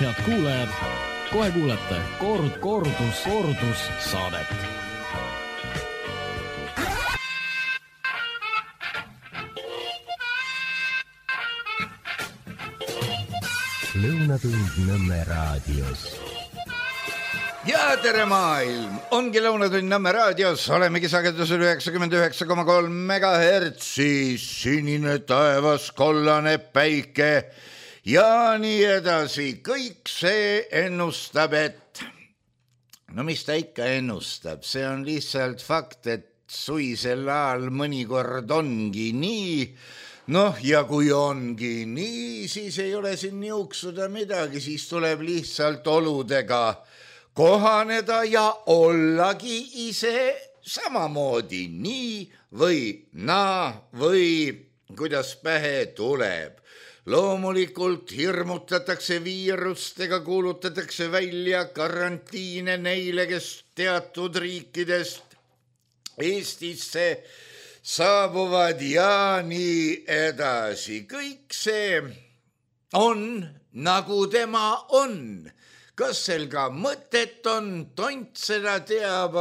Head kuulajad, kohe kuulete kordus saadet. Lõunatund Nõmme raadios. Ja tere maailm, ongi Lõunatund Nõmme raadios, olemegi sagedusel 99,3 megahertsi, sinine taevas, kollane päike ja nii edasi. Kõik see ennustab, et no mis ta ikka ennustab, see on lihtsalt fakt, et suisel ajal mõnikord ongi nii. Noh, ja kui ongi nii, siis ei ole siin niuksuda midagi, siis tuleb lihtsalt oludega kohaneda ja ollagi ise samamoodi nii või naa või kuidas pähe tuleb. Loomulikult hirmutatakse viirustega, kuulutatakse välja karantiine neile, kes teatud riikidest Eestisse saabuvad ja nii edasi. Kõik see on nagu tema on. Kas sel ka mõtet on, tont seda teab,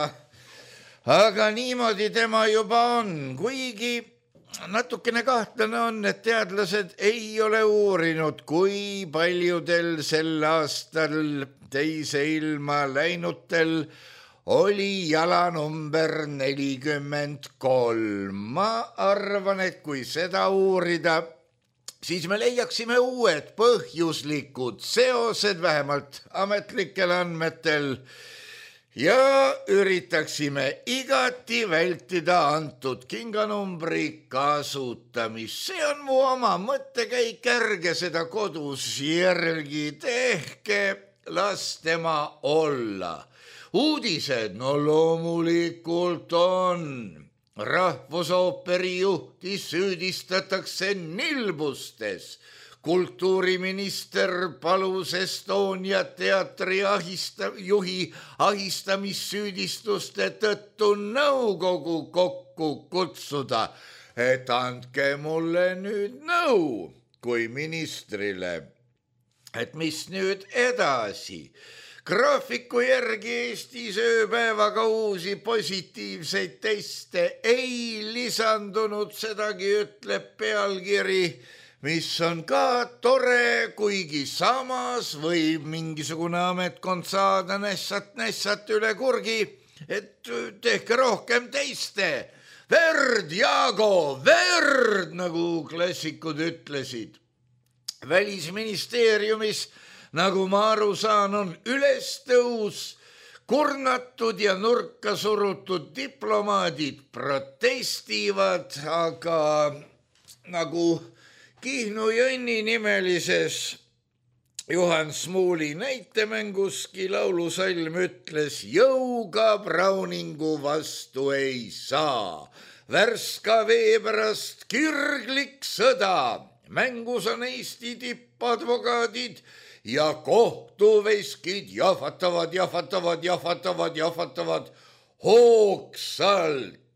aga niimoodi tema juba on. Kuigi natukene kahtlane on, et teadlased ei ole uurinud, kui paljudel sel aastal teise ilma läinutel oli jala number 43. Ma arvan, et kui seda uurida, siis me leiaksime uued põhjuslikud seosed, vähemalt ametlikel andmetel, ja üritaksime igati vältida antud kinganumbri kasutamist. See on mu oma mõttekäik, ärge seda kodus järgi tehke, las tema olla. Uudised, no loomulikult on. Rahvusooperi juhti süüdistatakse nilbustes. Kultuuriminister palus Estonia teatri juhi ahistamissüüdistuste tõttu nõukogu kokku kutsuda, et andke mulle nüüd nõu kui ministrile, et mis nüüd edasi. Graafiku järgi Eestis ööpäevaga uusi positiivseid teste ei lisandunud, sedagi ütleb pealkiri, mis on ka tore, kuigi samas võib mingisugune ametkond saada nässat üle kurgi, et tehke rohkem teste. Verd, Jaago, verd, nagu klassikud ütlesid. Välisministeeriumis, nagu ma aru saan, on ülestõus, kurnatud ja nurka surutud diplomaadid protestivad, aga nagu Kihnu Jõnni nimelises Juhan Smuuli näitemänguski laulusalm ütles, jõuga Browningu vastu ei saa. Värska vee pärast kirglik sõda, mängus on Eesti tippadvokaadid ja kohtuveskid jahvatavad hoogsalt.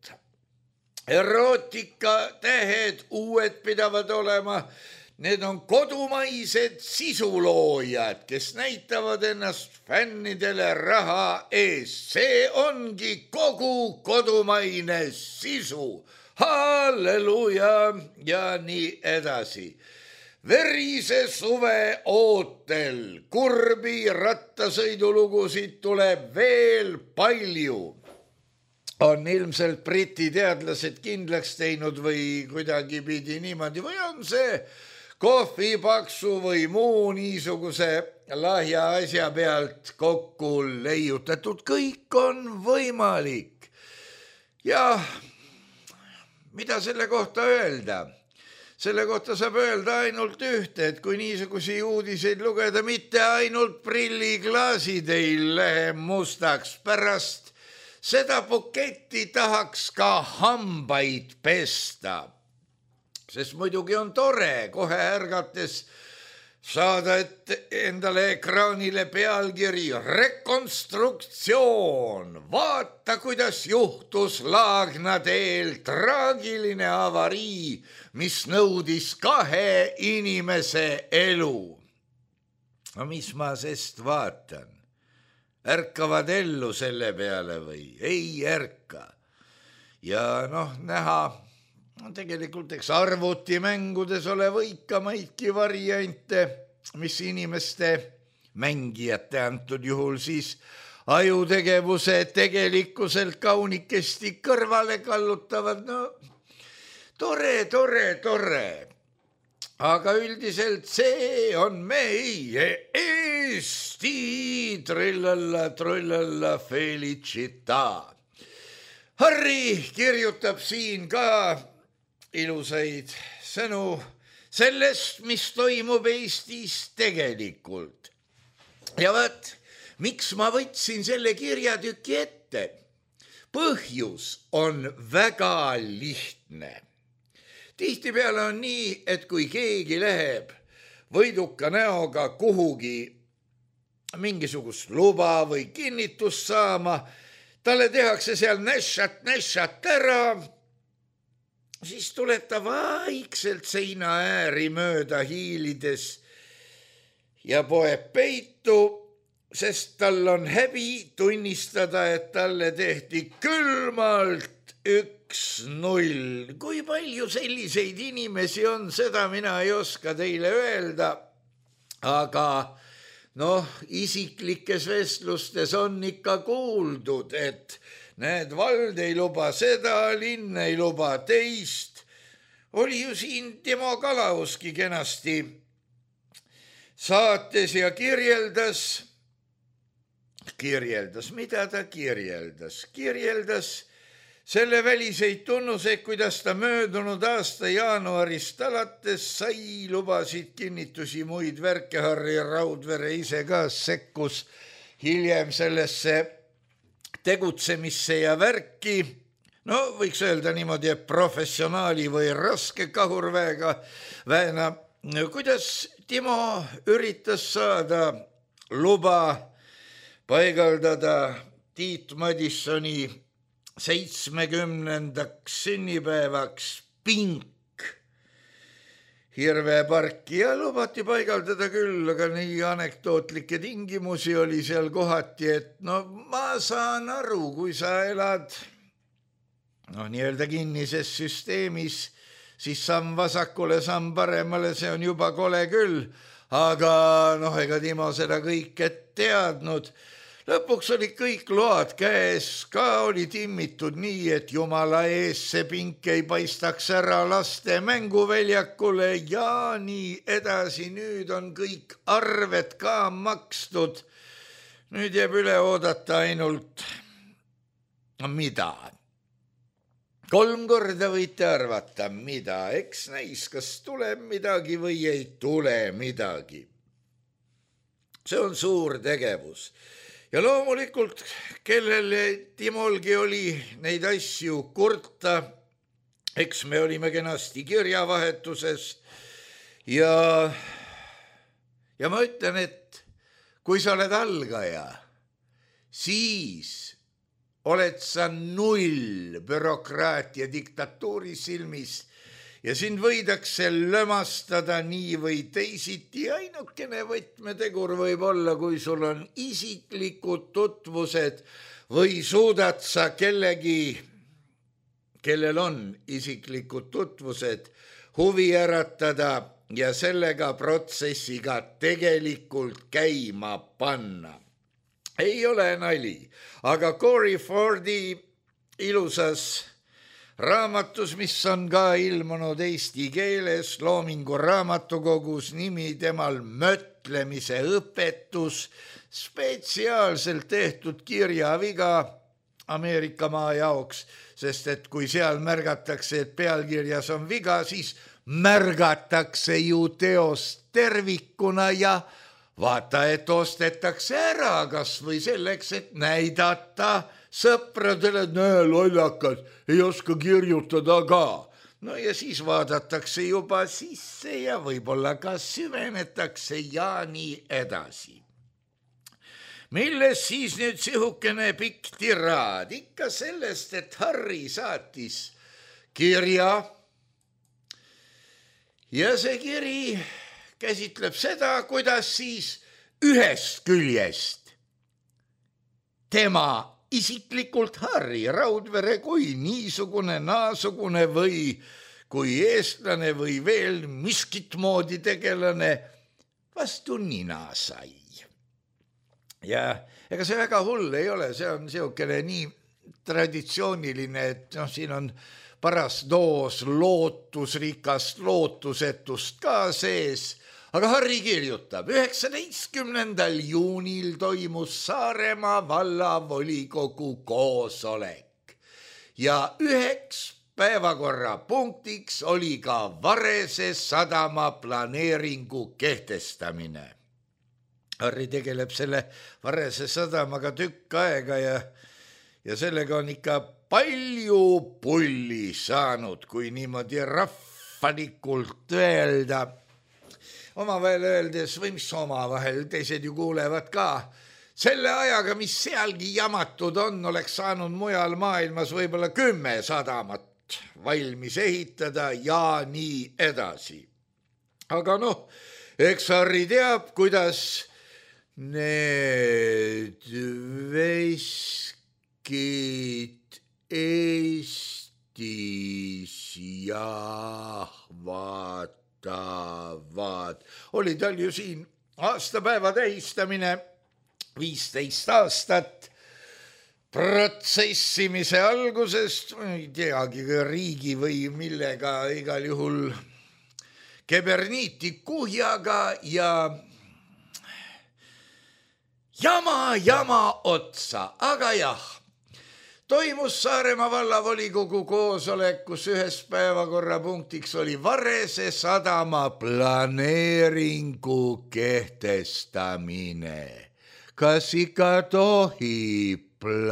Erootika-tähed uued pidavad olema. Need on kodumaised sisuloojad, kes näitavad ennast fännidele raha eest. See ongi kogu kodumaine sisu. Halleluja ja nii edasi. Verise suve ootel, kurbi rattasõidulugusid tuleb veel palju. On ilmselt briti teadlased kindlaks teinud või kuidagi pidi niimoodi või on see kohvipaksu või muu niisuguse lahja asja pealt kokku leiutatud. Kõik on võimalik. Ja mida selle kohta öelda? Selle kohta saab öelda ainult ühte, et kui niisugusi uudiseid lugeda, mitte ainult prilliklaasid ei lähe mustaks pärast. Seda buketti tahaks ka hambaid pesta, sest muidugi on tore kohe ärgates saada endale ekraanile pealkiri rekonstruktsioon. Vaata, kuidas juhtus Laagna teel traagiline avarii, mis nõudis 2 inimese elu. no mis ma sest vaatan? Ärkavad ellu selle peale või? Ei ärka. Ja näha, tegelikult eks arvutimängudes ole võikamaidki variante, mis inimeste mängijate antud juhul siis ajutegevuse tegelikkuselt kaunikesti kõrvale kallutavad. Tore. Aga üldiselt see on meie Eesti trullalla felicita. Harri kirjutab siin ka ilusaid sõnu sellest, mis toimub Eestis tegelikult. Ja vaat, miks ma võtsin selle kirjatüki ette? Põhjus on väga lihtne. Tihtipeale on nii, et kui keegi läheb võiduka näoga kuhugi mingisugust luba või kinnitust saama, talle tehakse seal näšat ära, siis tuleb ta vaikselt seina ääri mööda hiilides ja poeb peitu, sest tal on häbi tunnistada, et talle tehti külmalt 1-0. Kui palju selliseid inimesi on, seda mina ei oska teile öelda, aga isiklikes vestlustes on ikka kuuldud, et näed, vald ei luba seda, linn ei luba teist. Oli ju siin Timo Kalauski kenasti saates ja kirjeldas, mida ta kirjeldas? Kirjeldas selle väliseid tunnuseid, kuidas ta möödunud aasta jaanuarist alates sai lubasid, kinnitusi, muid värke. Harri Raudvere ise ka sekkus hiljem sellesse tegutsemisse ja värki. Võiks öelda niimoodi, et professionaali või raske kahurväega väena. Kuidas Timo üritas saada luba paigaldada Tiit Madissoni 70. sünnipäevaks Pink Hirveparki ja lubati paigaldada küll, aga nii anekdootlikke tingimusi oli seal kohati, et ma saan aru, kui sa elad nii-öelda kinnises süsteemis, siis samm vasakule, samm paremale, see on juba kole küll, aga ega Timo seda kõike teadnud. Lõpuks olid kõik load käes, ka oli timmitud nii, et jumala ees see Pink ei paistaks ära laste mänguväljakule ja nii edasi. Nüüd on kõik arved ka makstud. Nüüd jääb üle oodata ainult mida. 3 korda võite arvata, mida. Eks näis, kas tuleb midagi või ei tule midagi. See on suur tegevus. Ja loomulikult, kellele Timolgi oli neid asju kurta, eks me olime kenasti kirjavahetuses ja ma ütlen, et kui sa oled algaja, siis oled sa 0 bürokraatia diktatuuri silmis ja sind võidakse lömastada nii või teisiti. Ainukene võtmetegur võib olla, kui sul on isiklikud tutvused või suudad sa kellegi, kellel on isiklikud tutvused, huvi äratada ja sellega protsessiga tegelikult käima panna. Ei ole nali, aga Corey Fordi ilusas raamatus, mis on ka ilmunud eesti keeles Loomingu raamatukogus, nimi temal Mõtlemise õpetus, spetsiaalselt tehtud kirjaviga Ameerika maa jaoks, sest et kui seal märgatakse, et pealkirjas on viga, siis märgatakse ju teost tervikuna ja vaata, et ostetakse ära kas või selleks, et näidata sõpradele, et näe, lollakas, ei oska kirjutada ka. Ja siis vaadatakse juba sisse ja võib-olla ka süvenetakse ja nii edasi. Milles siis nüüd sihukene pikk tiraad? Ikka sellest, et Harri saatis kirja ja see kiri käsitleb seda, kuidas siis ühest küljest tema isiklikult Harri Raudvere kui niisugune, naasugune või kui eestlane või veel miskit moodi tegelane vastu nina sai. Ja ega see väga hull ei ole, see on siukene nii traditsiooniline, et siin on paras doos lootusrikast lootusetust ka sees. Aga Harri kirjutab, 19. juunil toimus Saaremaa vallavolikogu koosolek ja üheks päevakorrapunktiks oli ka Varese sadama planeeringu kehtestamine. Harri tegeleb selle Varese sadamaga tükk aega ja sellega on ikka palju pulli saanud, kui niimoodi rahvalikult öelda. Omavahel öeldes või mis omavahel, teised ju kuulevad ka. Selle ajaga, mis sealgi jamatud on, oleks saanud mujal maailmas võib-olla 10 sadamat valmis ehitada ja nii edasi. Aga eks Harri teab, kuidas need veskid Eestis jahvad. Oli tal ju siin aastapäeva tähistamine, 15 aastat protsessimise algusest, ei teagi riigi või millega, igal juhul keberniiti kuhjaga ja jama otsa, aga jah. Toimus Saaremaa vallavolikogu koosolek, kus ühes päevakorrapunktiks oli Varese sadama planeeringu kehtestamine. Kas ikka tohib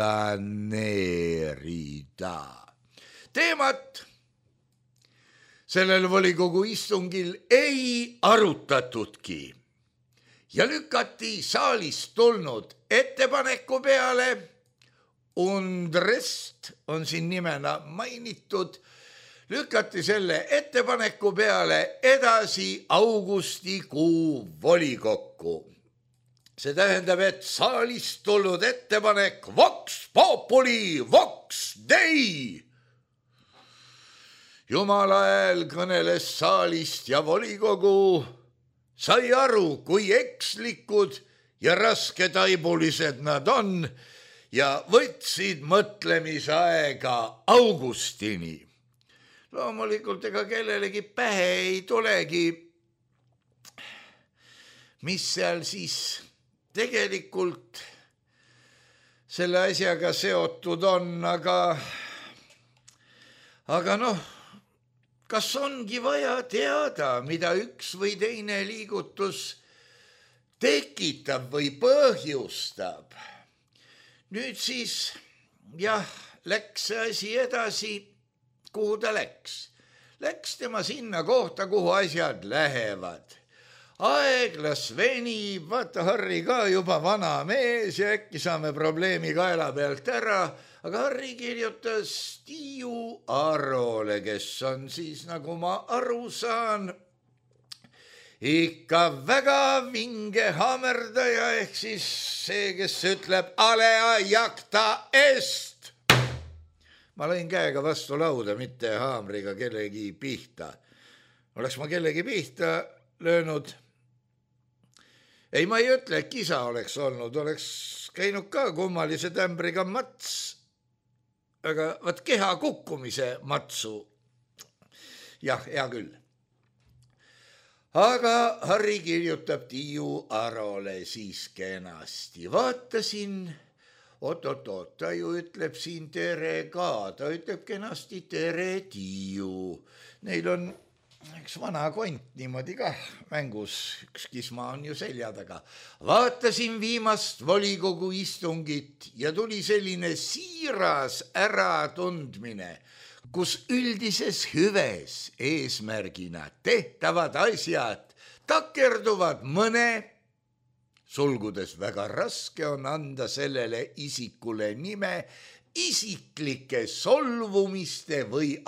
planeerida? Teemat sellel volikogu istungil ei arutatudki ja lükati saalist tulnud ettepaneku peale. Undrest on siin nimena mainitud, lükati selle ettepaneku peale edasi augustikuu volikokku. See tähendab, et saalist tulnud ettepanek Vox Populi, Vox Dei. Jumala hääl kõneles saalist ja volikogu sai aru, kui ekslikud ja rasketaibulised nad on, ja võtsid mõtlemisaega augustini. Loomulikult ega kellelegi pähe ei tulegi, mis seal siis tegelikult selle asjaga seotud on, aga kas ongi vaja teada, mida üks või teine liigutus tekitab või põhjustab? Nüüd siis, läks see asi edasi, kuhu ta läks. Läks tema sinna kohta, kuhu asjad lähevad. Aeg las venib, vaata Harri ka juba vana mees ja äkki saame probleemi kaela pealt ära, aga Harri kirjutas Tiiu Arole, kes on siis, nagu ma aru saan, ikka väga vinge hammerdaja, ehk siis see, kes ütleb alea jacta est. Ma lõin käega vastu lauda, mitte haamriga kellegi pihta. Oleks ma kellegi pihta löönud? Ei, ma ei ütle, et kisa oleks olnud, oleks käinud ka kummalise tämbriga mats, aga vaat keha kukkumise matsu. Jah, hea küll. Aga Harri kirjutab Tiiu Arole siis kenasti. Vaatasin, ta ju ütleb siin tere ka, ta ütleb kenasti tere Tiiu. Neil on üks vana kont niimoodi kah mängus, üks kisma on ju selja taga. Vaatasin viimast volikogu istungit ja tuli selline siiras äratundmine, kus üldises hüves eesmärgina tehtavad asjad takerduvad mõne, sulgudes väga raske on anda sellele isikule nime, isiklike solvumiste või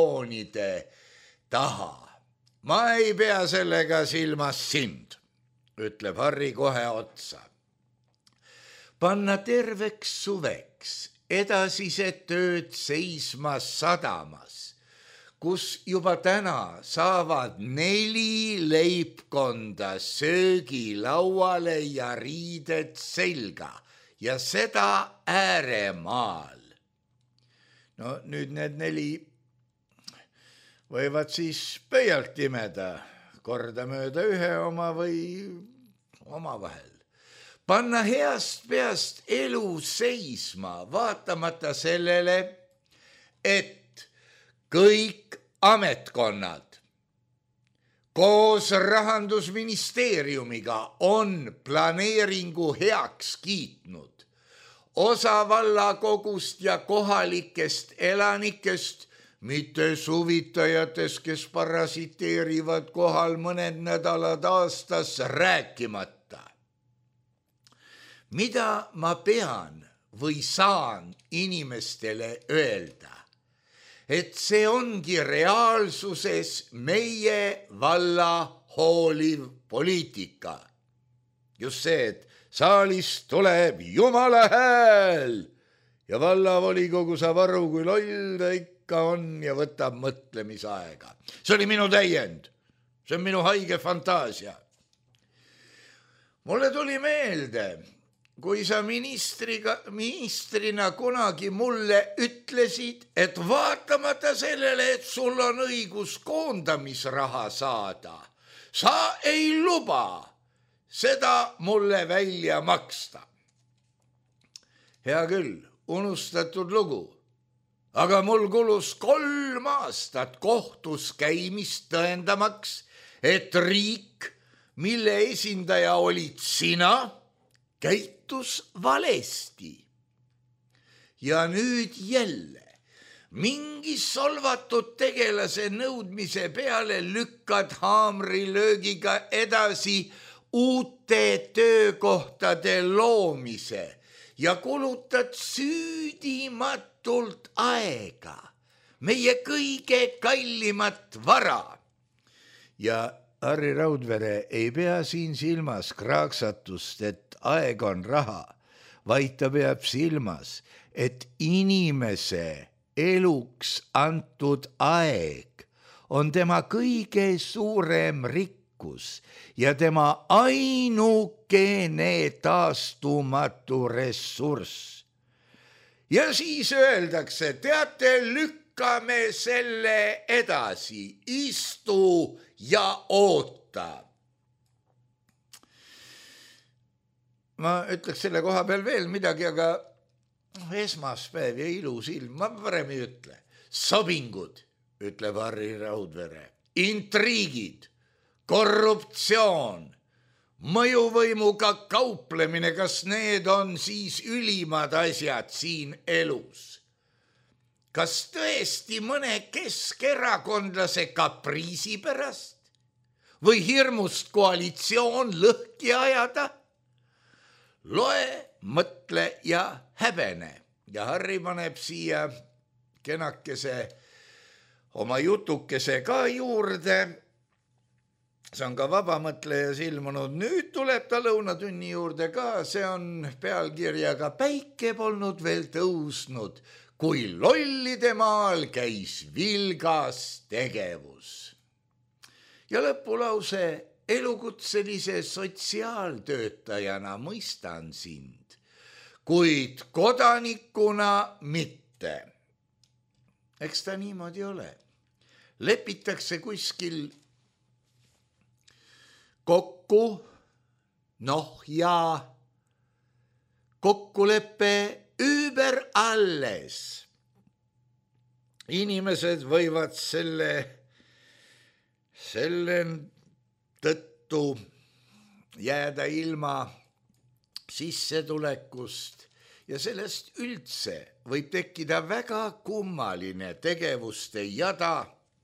ambitsioonide taha. Ma ei pea sellega silmas sind. ütleb Harri kohe otsa. Panna terveks suveks edasised tööd seisma sadamas, kus juba täna saavad 4 leibkonda söögilauale ja riided selga ja seda ääremaal. No nüüd need 4 võivad siis pöialt imeda, kordamööda ühe oma või omavahel. Panna heast peast elu seisma, vaatamata sellele, et kõik ametkonnad koos Rahandusministeeriumiga on planeeringu heaks kiitnud. Osa vallakogust ja kohalikest elanikest, mitte suvitajatest, kes parasiteerivad kohal mõned nädalad aastas, rääkimata. Mida ma pean või saan inimestele öelda? Et see ongi reaalsuses meie valla hooliv poliitika. Just see, et saalist tuleb Jumala hääl ja vallavolikogu saab aru, kui loll ta ikka on ja võtab mõtlemisaega. See oli minu täiend. See on minu haige fantaasia. Mulle tuli meelde, kui sa ministrina kunagi mulle ütlesid, et vaatamata sellele, et sul on õigus koondamisraha saada, sa ei luba seda mulle välja maksta. Hea küll, unustatud lugu, aga mul kulus 3 aastat kohtus käimist tõendamaks, et riik, mille esindaja olid sina, käitus valesti. Ja nüüd jälle mingi solvatud tegelase nõudmise peale lükkad haamrilöögiga edasi uute töökohtade loomise ja kulutad süüdimatult aega, meie kõige kallimat vara. Ja Harri Raudvere ei pea siin silmas kraaksatust, et aeg on raha, vaid ta peab silmas, et inimese eluks antud aeg on tema kõige suurem rikkus ja tema ainukene taastumatu ressurss. Ja siis öeldakse, teate, lükkame selle edasi, istu ja oota. Ma ütleks selle koha peal veel midagi, aga esmaspäev ja ilus ilm, ma parem ei ütle. Sobingud, ütleb Harri Raudvere, intriigid, korruptsioon, mõjuvõimuga kauplemine, kas need on siis ülimad asjad siin elus? Kas tõesti mõne keskerakondlase kapriisi pärast või hirmust koalitsioon lõhki ajada? Loe, mõtle ja häbene. Ja Harri paneb siia kenakese oma jutukese ka juurde. See on ka vabamõtlejas ilmunud. Nüüd tuleb ta lõunatunni juurde ka. See on pealkirjaga Päike polnud veel tõusnud, kui lollide maal käis vilgas tegevus. Ja lõpulause, elukutselise sotsiaaltöötajana mõistan sind, kuid kodanikuna mitte. Eks ta niimoodi ole. Lepitakse kuskil kokku, ja kokkuleppe üüber alles. Inimesed võivad selle tõttu jääda ilma sissetulekust ja sellest üldse võib tekkida väga kummaline tegevuste jada,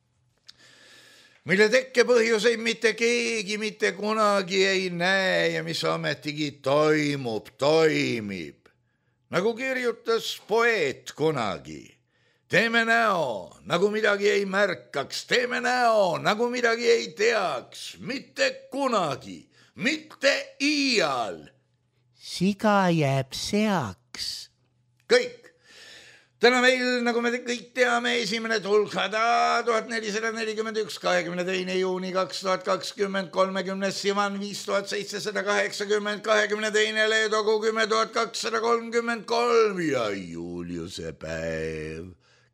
mille tekkepõhjuseid mitte keegi mitte kunagi ei näe ja mis ometigi toimib. Nagu kirjutas poeet kunagi. Teeme näo, nagu midagi ei märkaks, teeme näo, nagu midagi ei teaks, mitte kunagi. mitte iial. Siga jääb seaks. Kõik. Täna meil, nagu me kõik teame, esimene Tulkhada 1441, 22. juuni 2020, 30. Sivan 5780, 22. Leedogu 10,233 ja Juliuse päev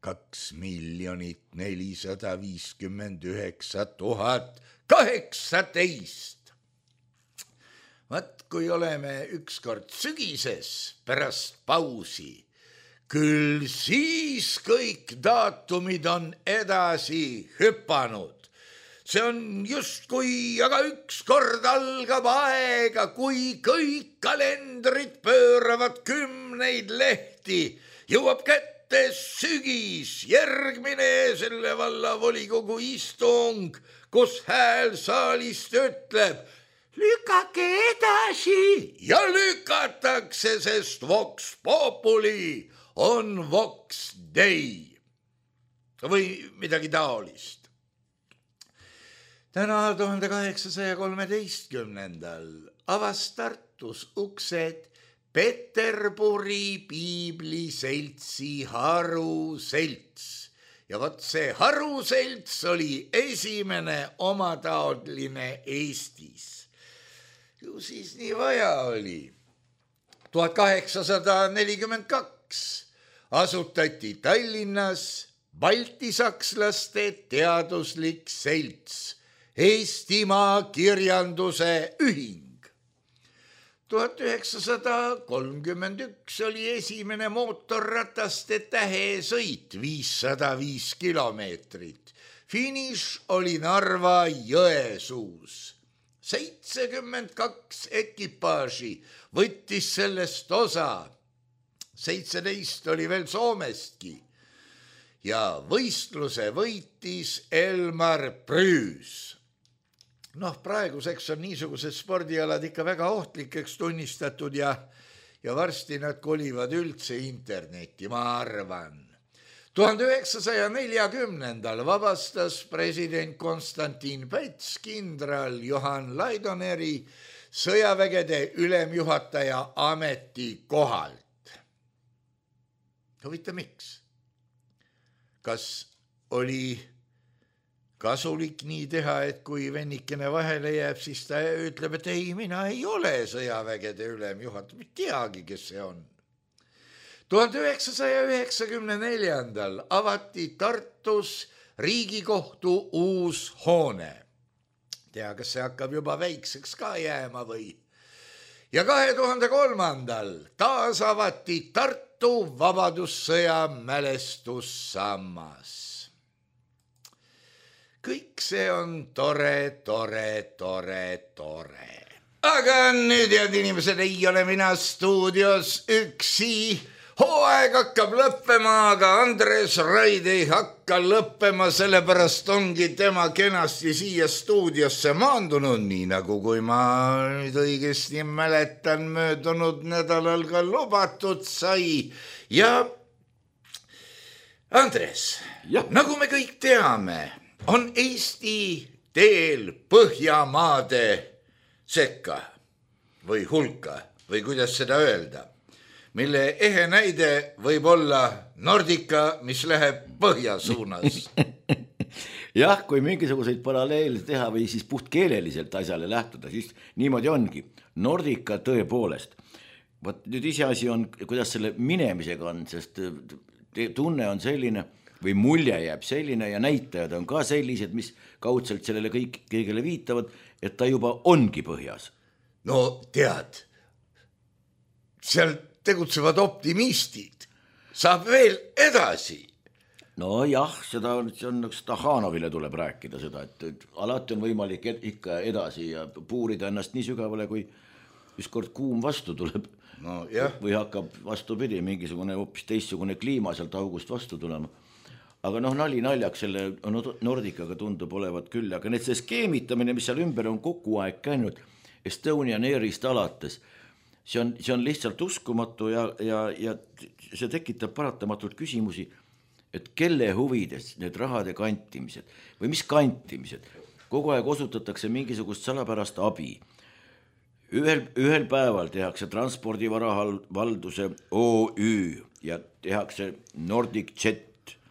2,459,018. Vaat kui oleme ükskord sügises pärast pausi, küll siis kõik daatumid on edasi hüpanud. See on justkui, aga ükskord algab aega, kui kõik kalendrid pööravad 10 lehti, jõuab kätte sügis, järgmine selle valla volikogu istung, kus hääl saalist ütleb, lükake edasi ja lükatakse, sest Vox Populi on Vox Dei või midagi taolist. Täna 1813. avas Tartus uksed Peterburi piibliseltsi Haruselts. Ja vot see Haruselts oli esimene omataoline Eestis. Ju siis nii vaja oli. 1842 asutati Tallinnas baltisakslaste teaduslik selts, Eestimaa kirjanduse ühing. 1931 oli esimene mootorrataste tähesõit 505 kilomeetrit. Finiš oli Narva Jõesuus. 72 ekipaaži võttis sellest osa. 17 oli veel Soomestki ja võistluse võitis Elmar Prüüs. Praeguseks on niisugused spordialad ikka väga ohtlikeks tunnistatud ja varsti nad kolivad üldse internetti, ma arvan. 1940. vabastas president Konstantin Päts kindral Johan Laidoneri sõjavägede ülemjuhataja ametikohalt. Huvita, miks? Kas oli kasulik nii teha, et kui vennikene vahele jääb, siis ta ütleb, et ei, mina ei ole sõjavägede ülemjuhataja, ma ei teagi, kes see on. 1994. avati Tartus Riigikohtu uus hoone. Tea, kas see hakkab juba väikseks ka jääma või? Ja 2003. taas avati Tartu Vabadussõja mälestussammas. Kõik see on tore. Aga nüüd, head inimesed, ei ole mina stuudios üksi. Hooaeg hakkab lõppema, aga Andres Raid ei hakka lõppema, sellepärast ongi tema kenasti siia stuudiosse maandunud, nii nagu kui ma nüüd õigesti mäletan, möödunud nädalal ka lubatud sai. Ja Andres, nagu me kõik teame, on Eesti teel Põhjamaade sekka või hulka või kuidas seda öelda, mille ehe näide võib olla Nordica, mis läheb põhja suunas. Jah, kui mingisuguseid paralleele teha või siis puhtkeeleliselt asjale lähtuda, siis niimoodi ongi. Nordica tõepoolest. Võt nüüd iseasi on, kuidas selle minemisega on, sest tunne on selline või mulje jääb selline ja näitajad on ka sellised, mis kaudselt sellele kõigele viitavad, et ta juba ongi põhjas. No tead, seal tegutsevad optimistid. Saab veel edasi. No jah, seda on Stahhanovile tuleb rääkida seda, et alati on võimalik ikka edasi ja puurida ennast nii sügavale, kui ükskord kuum vastu tuleb. No, jah. Või hakkab vastupidi, mingisugune hoopis teistsugune kliima sealt august vastu tulema. Aga nali naljaks selle Nordicaga tundub olevat küll, aga need see skeemitamine, mis seal ümber on kogu aeg käinud, Estonian Airist alates, see on lihtsalt uskumatu ja see tekitab paratamatult küsimusi, et kelle huvides need rahade kantimised või mis kantimised, kogu aeg osutatakse mingisugust salapärast abi. ühel päeval tehakse transpordivaravalduse OÜ ja tehakse Nordic Jet.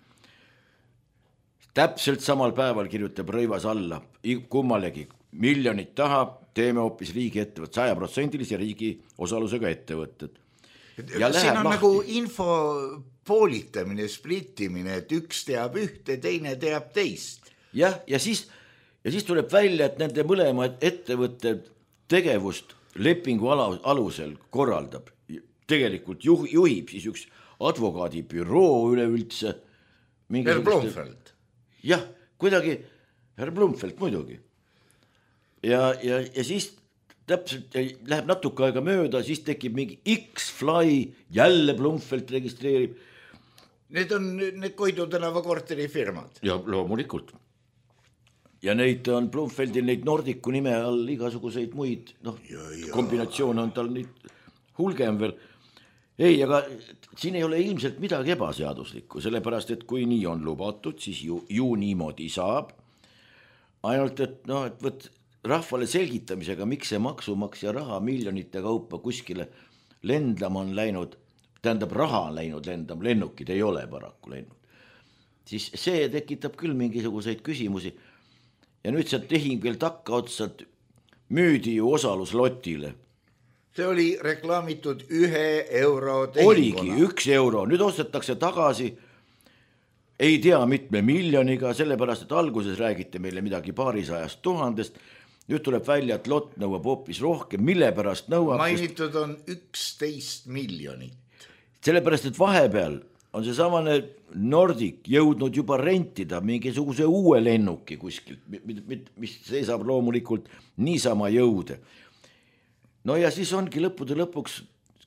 Täpselt samal päeval kirjutab Rõivas alla kummalegi miljonit taha, teeme hoopis riigiettevõtted, 100% riigi osalusega ettevõtted. Siin on nagu info poolitamine, splittimine, et üks teab ühte, teine teab teist. Jah, ja siis tuleb välja, et nende mõlema ettevõtte tegevust lepingu alusel korraldab. Tegelikult juhib siis üks advokaadibüroo üleüldse. Herr Blomfeld. Jah, kuidagi Herr Blomfeld muidugi. Ja siis täpselt läheb natuke aega mööda, siis tekib mingi X-Fly, jälle Blomfeld registreerib. Need Koidu tänava korterifirmad. Ja loomulikult. Ja neid on Blomfeldil neid Nordicu nime all igasuguseid muid, kombinatsioone on tal neid hulgem veel. Ei, aga siin ei ole ilmselt midagi ebaseaduslikku, sellepärast, et kui nii on lubatud, siis ju niimoodi saab. Ainult, et võt rahvale selgitamisega, miks see maksumaksja raha miljonite kaupa kuskile lendama on läinud, tähendab raha on läinud lendama, lennukid ei ole paraku läinud. Siis see tekitab küll mingisuguseid küsimusi. Ja nüüd see tehing veel takka otsad müüdi ju osaluslotile. See oli reklaamitud 1 euro tehinguna. Oligi 1 euro, nüüd ostetakse tagasi, ei tea mitme miljoniga, sellepärast, et alguses räägite meile midagi 200 000, nüüd tuleb välja, et lott nõuab hoopis rohkem, mille pärast nõuab. Mainitud on 11 miljonit. Sellepärast, et vahepeal on see samane Nordic jõudnud juba rentida mingisuguse uue lennuki kuskilt, mis see saab loomulikult niisama jõude. No ja siis ongi lõppude lõpuks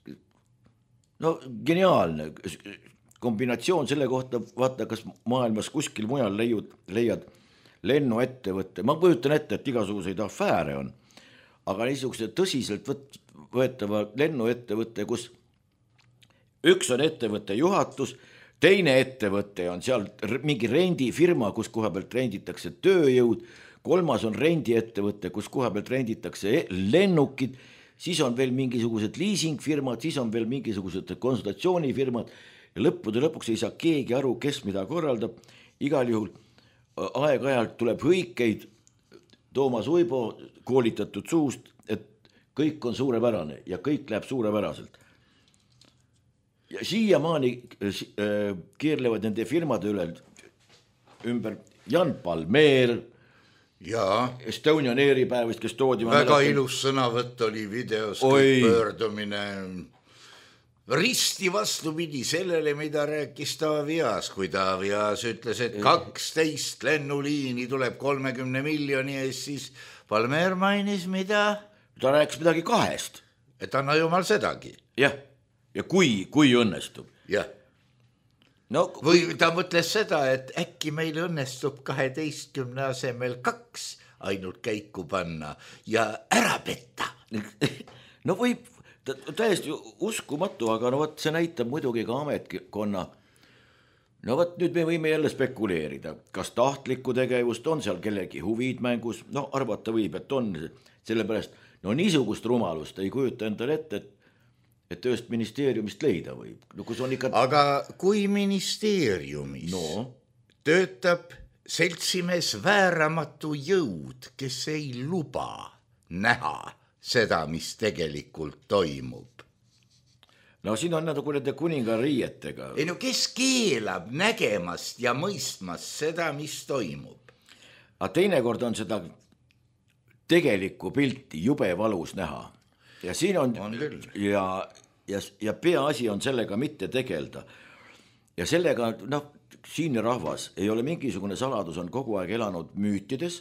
geniaalne kombinatsioon selle kohta, vaata, kas maailmas kuskil mujal leiad lennuettevõtte. Ma kujutan ette, et igasuguseid afääre on, aga niisuguse tõsiselt võetava lennuettevõtte, kus üks on ettevõtte juhatus, teine ettevõte on seal mingi rendifirma, kus koha pealt renditakse tööjõud, kolmas on rendiettevõte, kus koha pealt renditakse lennukid, siis on veel mingisugused leasingfirmad, siis on veel mingisugused konsultatsioonifirmad ja lõppude lõpuks ei saa keegi aru, kes mida korraldab. Igal juhul aeg-ajalt tuleb hõikeid Toomas Uibo koolitatud suust, et kõik on suurepärane ja kõik läheb suurepäraselt. Ja siiamaani keerlevad nende firmade ümber Jan Palmeer, Estonian Airi päevist, kes toodi. Väga ilus sõnavõtt oli videos, pöördumine risti vastupidi sellele, mida rääkis Taavi Aas, kui Taavi Aas ütles, et 12 lennuliini tuleb 30 miljoni eest, siis Palmeer mainis mida? Ta rääkis midagi 2. Et anna jumal sedagi. Jah, ja kui õnnestub. Jah. No, või ta mõtles seda, et äkki meil õnnestub 12 asemel 2 ainult käiku panna ja ära petta. No võib täiesti uskumatu, aga see näitab muidugi ka ametkonna. No nüüd me võime jälle spekuleerida, kas tahtlikku tegevust on seal kellegi huvid mängus, arvata võib, et on, sellepärast niisugust rumalust ei kujuta endale ette, et ühest ministeeriumist leida võib. Aga kui ministeeriumis töötab seltsimees vääramatu jõud, kes ei luba näha seda, mis tegelikult toimub. No siin on nagu nende kuningariietega. Ei kes keelab nägemast ja mõistmast seda, mis toimub? Aga teinekord on seda tegelikku pilti jube valus näha. Ja siin on ja peaasi on sellega mitte tegelda. Ja sellega, siinne rahvas ei ole mingisugune saladus, on kogu aeg elanud müütides,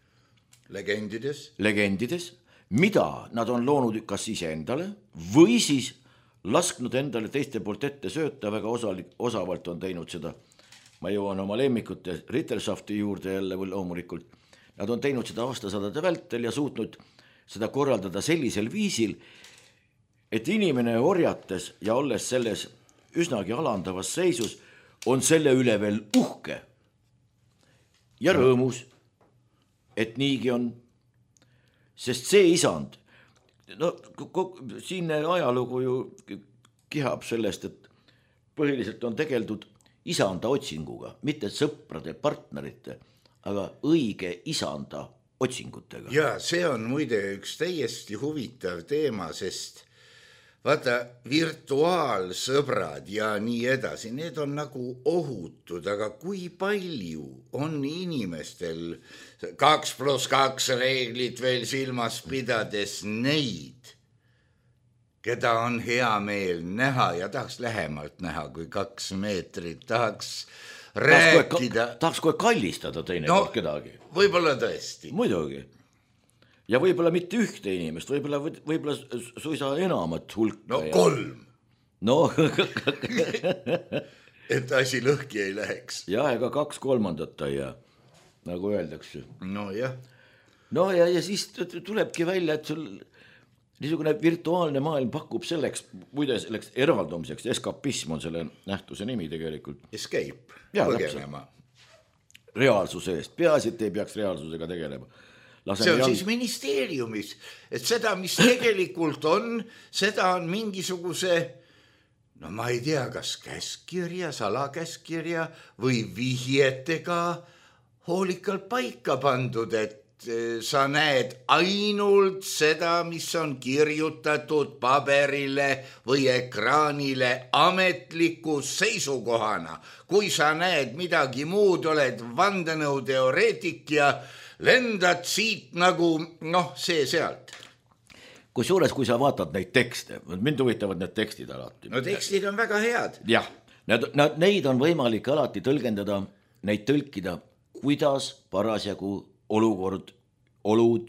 legendides, mida nad on loonud kas ise endale või siis lasknud endale teiste poolt ette sööta, väga osavalt on teinud seda. Ma jõuan oma lemmikute Ritterschafti juurde jälle loomulikult. Nad on teinud seda aastasadade vältel ja suutnud seda korraldada sellisel viisil, et inimene orjates ja olles selles üsnagi alandavas seisus, on selle üle veel uhke ja rõõmus, et niigi on. Sest see isand, no siinne ajalugu ju kihab sellest, et põhiliselt on tegeldud isanda otsinguga, mitte sõprade, partnerite, aga õige isanda otsingutega. Ja see on muide üks täiesti huvitav teema, sest vaata, virtuaalsõbrad ja nii edasi, need on nagu ohutud, aga kui palju on inimestel 2+2 reeglit veel silmas pidades neid, keda on hea meel näha ja tahaks lähemalt näha kui 2 meetrit, tahaks rääkida. Tahaks kohe kallistada teinekord kedagi. Võib-olla tõesti. Muidugi. Ja võib-olla mitte ühte inimest, võib-olla suisa enamat hulka. No 3. No. Et asi lõhki ei läheks. Ja ega 2/3 ei jää, nagu öeldakse. No jah. No ja siis tulebki välja, et sul niisugune virtuaalne maailm pakub selleks, muide selleks eraldumiseks, eskapism on selle nähtuse nimi tegelikult. Escape, põgenema. Reaalsuse eest, peaasi, et ei peaks reaalsusega tegelema. See on siis ministeeriumis, et seda, mis tegelikult on, seda on mingisuguse, no ma ei tea, kas käskirja, salakäskirja või vihjetega hoolikalt paika pandud, et sa näed ainult seda, mis on kirjutatud paberile või ekraanile ametliku seisukohana. Kui sa näed midagi muud, oled vandenõuteoreetik ja lendad siit nagu, see sealt. Kusjuures, kui sa vaatad neid tekste, mind huvitavad need tekstid alati. No tekstid on väga head. Jah, neid on võimalik alati tõlgendada, neid tõlkida, kuidas parasjagu olud,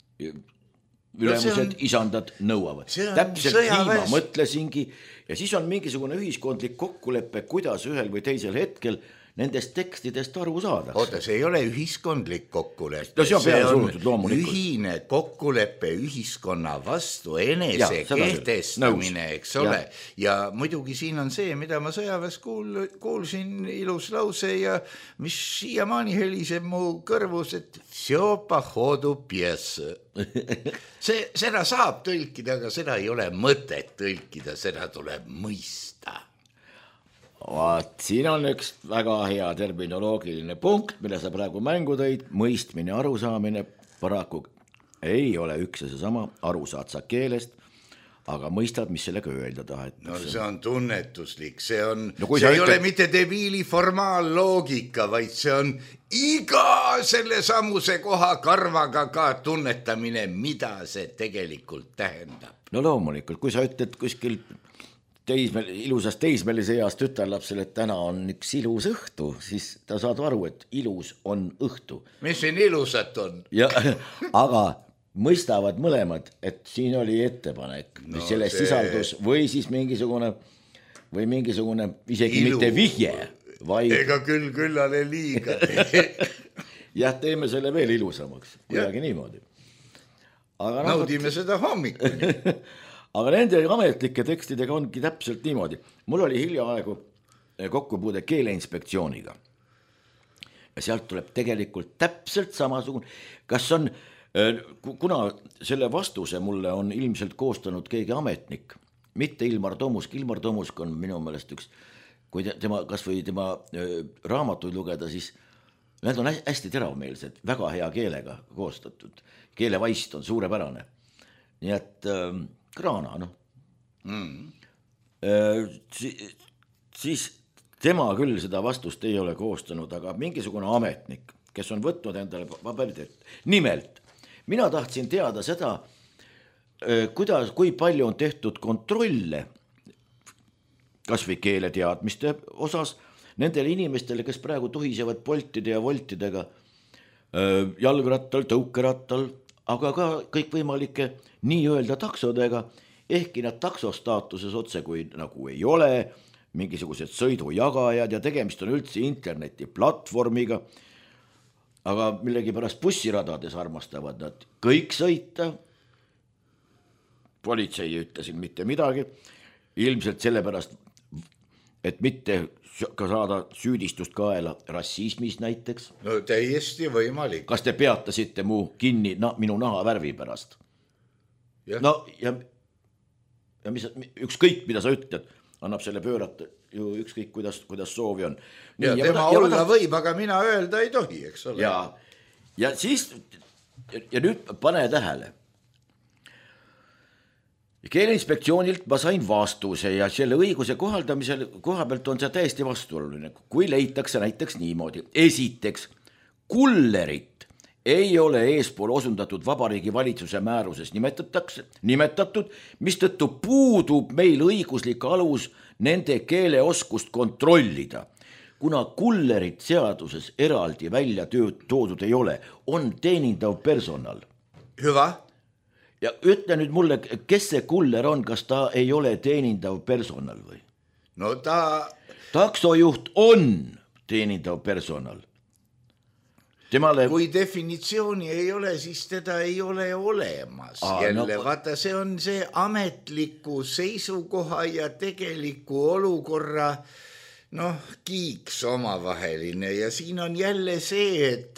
ülemused, isandad nõuavad. Täpselt nii ma mõtlesingi ja siis on mingisugune ühiskondlik kokkulepe, kuidas ühel või teisel hetkel nendest tekstidest aru saadakse. Oota, see ei ole ühiskondlik kokkulepe. No, see on ühine kokkulepe ühiskonna vastu, enese kehtestamine, eks ole. Ja muidugi siin on see, mida ma sõjaväes kuulsin, ilus lause ja mis siiamaani heliseb mu kõrvus, et всё по ходу пьесы. Seda saab tõlkida, aga seda ei ole mõtet tõlkida, seda tuleb mõista. Vaat, siin on üks väga hea terminoloogiline punkt, mille sa praegu mängu tõid, mõistmine, arusaamine, paraku ei ole üks ja seesama, aru saad sa keelest, aga mõistad, mis sellega öelda tahetakse. No see on tunnetuslik, see ei ole mitte debiili formaalloogika, vaid see on iga selle samuse koha karvaga ka tunnetamine, mida see tegelikult tähendab. No loomulikult, kui sa ütled kuskil ilusast teismelise east tütarlapsele, et täna on üks ilus õhtu, siis ta saad aru, et ilus on õhtu. Mis siin ilusat on? Ja, aga mõistavad mõlemad, et siin oli ettepanek, mis sellest sisaldus või siis mingisugune isegi mitte vihje, vaid... Ega küllale liiga. Jah, teeme selle veel ilusamaks, kuidagi niimoodi. Aga naudime seda hommikuni. Aga nende ametlike tekstidega ongi täpselt niimoodi. Mul oli hiljaaegu kokkupuude keeleinspektsiooniga. Ja sealt tuleb tegelikult täpselt samasugune. Kas on, kuna selle vastuse mulle on ilmselt koostanud keegi ametnik, mitte Ilmar Tomusk. Ilmar Tomusk on minu meelest üks, kui kas või tema raamatuid lugeda, siis need on hästi teravmeelsed, väga hea keelega koostatud. Keelevaist on suurepärane. Nii et... kraana, siis tema küll seda vastust ei ole koostanud, aga mingisugune ametnik, kes on võtnud endale paberid ette. Nimelt, mina tahtsin teada seda, kui palju on tehtud kontrolle, kas või keeleteadmiste osas, nendele inimestele, kes praegu tuhisevad Boltide ja Woltidega, jalgrattal, tõukerattal, aga ka kõikvõimalike nii-öelda taksodega, ehkki nad taksostaatuses otse kui nagu ei ole, mingisugused sõidujagajad ja tegemist on üldse internetiplatvormiga, aga millegipärast bussiradades armastavad nad kõik sõita. Politsei ei ütle siin mitte midagi, ilmselt sellepärast, et mitte ka saada süüdistust kaela rassismis näiteks. No täiesti võimalik. Kas te peatasite mu kinni minu naha värvi pärast? no ja mis, ükskõik, mida sa ütled, annab selle pöörata ju ükskõik, kuidas soovi on. Ja tema olla võib, aga mina öelda ei tohi, eks ole. Ja siis, ja nüüd pane tähele. Keeleinspektsioonilt ma sain vastuse ja selle õiguse kohaldamisel koha pealt on see täiesti vastuoluline. Kui leitakse näiteks niimoodi. Esiteks, kullerit ei ole eespool osundatud Vabariigi Valitsuse määruses nimetatud, mistõttu puudub meil õiguslik alus nende keeleoskust kontrollida. Kuna kullerit seaduses eraldi välja toodud ei ole, on teenindav personal. Hyvä. Ja ütle nüüd mulle, kes see kuller on, kas ta ei ole teenindav personal või? No ta... Taksojuht on teenindav personal. Temale... Kui definitsiooni ei ole, siis teda ei ole olemas. Jälle, vaata, see on see ametliku seisukoha ja tegeliku olukorra kiiks omavaheline ja siin on jälle see, et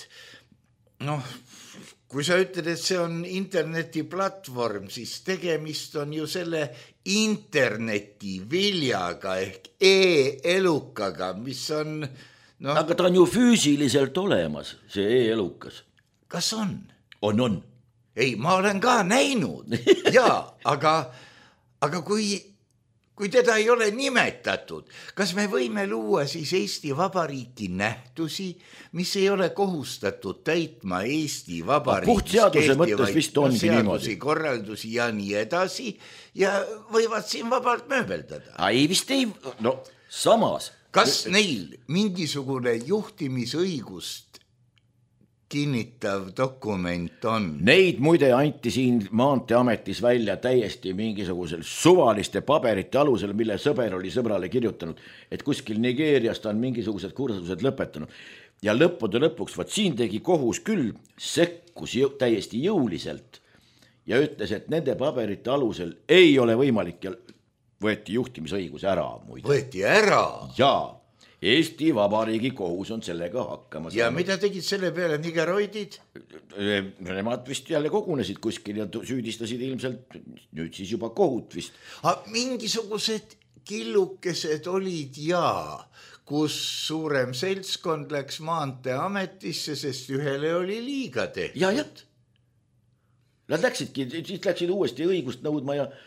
kui sa ütled, et see on internetiplatvorm, siis tegemist on ju selle interneti viljaga ehk e-elukaga, mis on... Aga ta on ju füüsiliselt olemas, see e-elukas. Kas on? On. Ei, ma olen ka näinud. Jaa, aga kui teda ei ole nimetatud, kas me võime luua siis Eesti Vabariiki nähtusi, mis ei ole kohustatud täitma Eesti Vabariigis kehtivaid seadusi, korraldusi ja nii edasi ja võivad siin vabalt mööbeldada? Ei, vist ei, samas... Kas neil mingisugune juhtimisõigust kinnitav dokument on? Neid muide anti siin Maanteeametis välja täiesti mingisugusel suvaliste paberite alusel, mille sõber oli sõbrale kirjutanud, et kuskil Nigeeriast on mingisugused kursused lõpetanud. Ja lõppude lõpuks, siin tegi kohus küll, sekkus täiesti jõuliselt ja ütles, et nende paberite alusel ei ole võimalik ja võeti juhtimisõigus ära muide. Võeti ära? Jaa, Eesti Vabariigi kohus on sellega hakkama. Ja mida tegid selle peale nigeroidid? Nemad vist jälle kogunesid kuskil ja süüdistasid ilmselt nüüd siis juba kohut vist. Mingisugused killukesed olid kus suurem seltskond läks Maanteeametisse, sest ühele oli liiga tehtud. Ja. Nad läksid uuesti õigust nõudma ja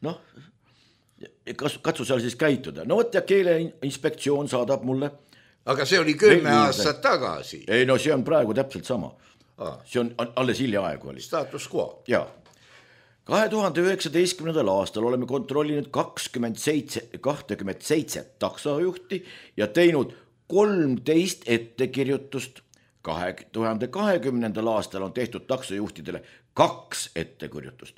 katsu seal siis käituda. Ja Keeleinspektsioon saadab mulle. Aga see oli 10 aastat tagasi. Ei, see on praegu täpselt sama. See on alles hiljaaegu oli. Status quo. Jaa. 2019. aastal oleme kontrollinud 27 taksojuhti ja teinud 13 ettekirjutust. 2020. aastal on tehtud taksojuhtidele 2 ettekirjutust.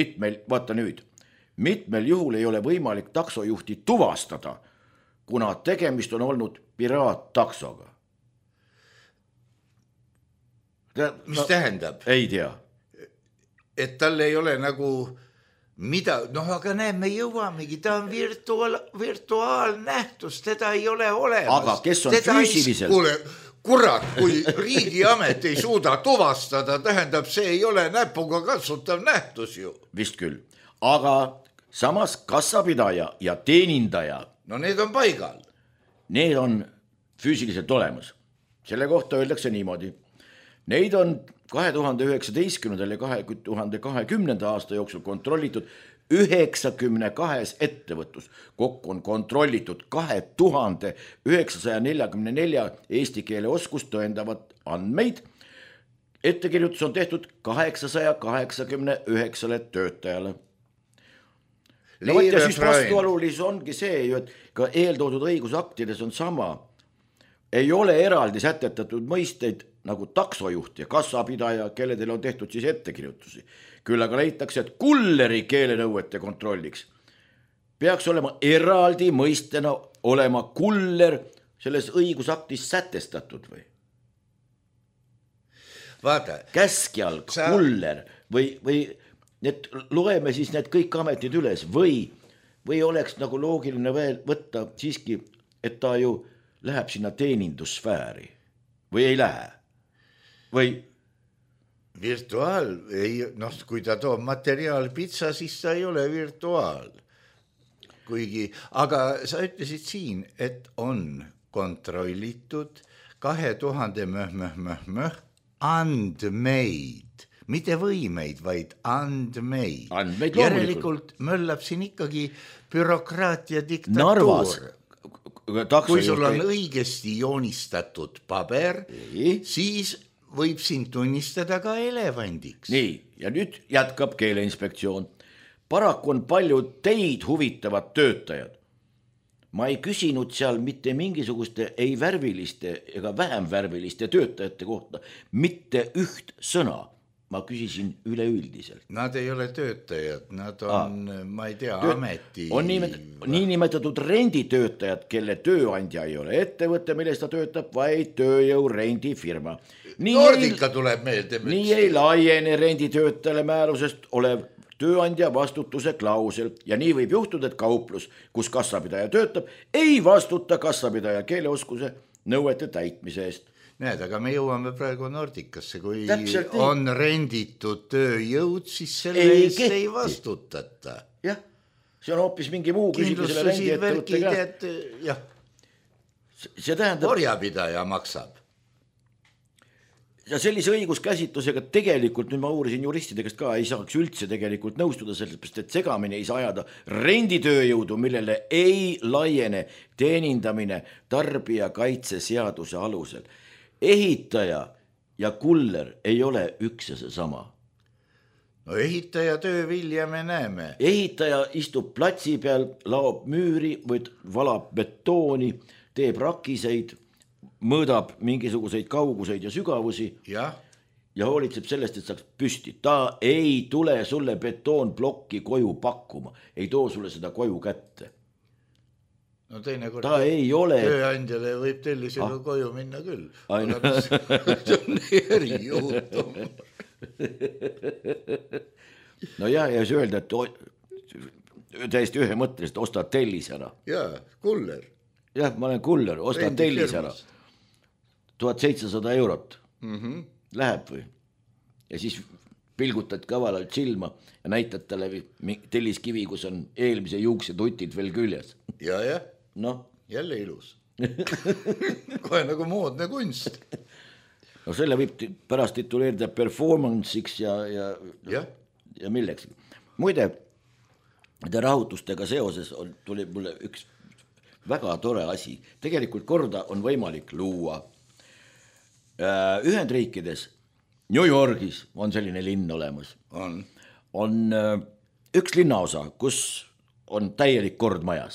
Mitmel juhul ei ole võimalik taksojuhti tuvastada, kuna tegemist on olnud piraattaksoga. Mis tähendab? Ei tea. Et tal ei ole nagu mida, aga me jõuamegi, ta on virtuaalnähtus, teda ei ole olemas. Aga kes on füüsiliselt? Kurat, kui riigiamet ei suuda tuvastada, tähendab, see ei ole näpuga katsutav nähtus ju. Vist küll. Aga samas kassapidaja ja teenindaja. Need on paigal. Need on füüsiliselt olemas. Selle kohta öeldakse niimoodi. Neid on 2019. ja 2020. aasta jooksul kontrollitud 92 ettevõtlus. Kokku on kontrollitud 2944 eesti keele oskust tõendavat andmeid. Ettekirjutus on tehtud 889 töötajale. Ja siis vastuolulis ongi see ju, et ka eeltoodud õigusaktides on sama. Ei ole eraldi sätetatud mõisteid nagu taksojuht ja kassapidaja, kelledel on tehtud siis ettekirjutusi. Küll aga leitakse, et kulleri keelenõuete kontrolliks peaks olema eraldi mõistena olema kuller selles õigusaktis sätestatud või? Vaata. Käskjalg, kuller või loeme siis need kõik ametid üles või oleks nagu loogiline veel võtta siiski, et ta ju läheb sinna teenindussfääri või ei lähe? Või Virtuaal, ei, noh, kui ta toob materiaalpitsa, siis ta ei ole virtuaal. Kuigi, aga sa ütlesid siin, et on kontrollitud 2000 andmeid, mitte võimeid, vaid andmeid. Järelikult möllab siin ikkagi bürokraatia diktatuur. Kui sul on õigesti joonistatud paber, siis võib siin tunnistada ka elevandiks. Nii, ja nüüd jätkab Keeleinspektsioon. Paraku on palju teid huvitavad töötajad. Ma ei küsinud seal mitte mingisuguste ei värviliste ega vähem värviliste töötajate kohta mitte üht sõna. Ma küsisin üleüldiselt. Nad ei ole töötajad, nad on, ma ei tea, ameti. On niinimetatud renditöötajad, kelle tööandja ei ole ettevõtte, milles ta töötab, vaid tööjõu rendifirma. Nordica tuleb meelde. Nii ei laiene renditöötajale määrusest olev tööandja vastutuse klausel ja nii võib juhtuda, et kauplus, kus kassapidaja töötab, ei vastuta kassapidaja keeleoskuse nõuete täitmise eest. Näed, aga me jõuame praegu Nordicasse, kui on renditud tööjõud, siis selle eest ei vastutata. Jah, see on hoopis mingi muu küsimus selle rendiettevõttega. Jah, see tähendab... Orjapidaja maksab. Ja sellise õiguskäsitlusega tegelikult, nüüd ma uurisin juristide käest ka, ei saaks üldse tegelikult nõustuda sellest, et segamine ei saa ajada renditööjõudu, millele ei laiene teenindamine tarbijakaitseseaduse alusel. Ehitaja ja kuller ei ole üks ja see sama. No ehitaja töövilja me näeme. Ehitaja istub platsi peal, laob müüri või valab betooni, teeb rakiseid, mõõdab mingisuguseid kauguseid ja sügavusi ja hoolitseb sellest, et saaks püsti. Ta ei tule sulle betoonplokki koju pakkuma, ei too sulle seda koju kätte. No teinekord ta ei ole... tööandjale võib tellisega koju minna küll. See on erijuhtum. No ja siis öelda, et täiesti ühemõtteliselt osta tellis ära. Jaa, kuller. Jah, ma olen kuller, osta tellis ära. 1700 eurot. Läheb või? Ja siis pilgutad kavalalt silma ja näitad talle telliskivi, kus on eelmise juuksetutid veel küljes. Ja. No. Jälle ilus. Kohe nagu moodne kunst. No selle võib pärast tituleerida performance'iks ja milleks. Muide, rahutustega seoses tuli mulle üks väga tore asi. Tegelikult korda on võimalik luua. Ühendriikides, New Yorgis on selline linn olemas. On üks linnaosa, kus on täielik kord majas.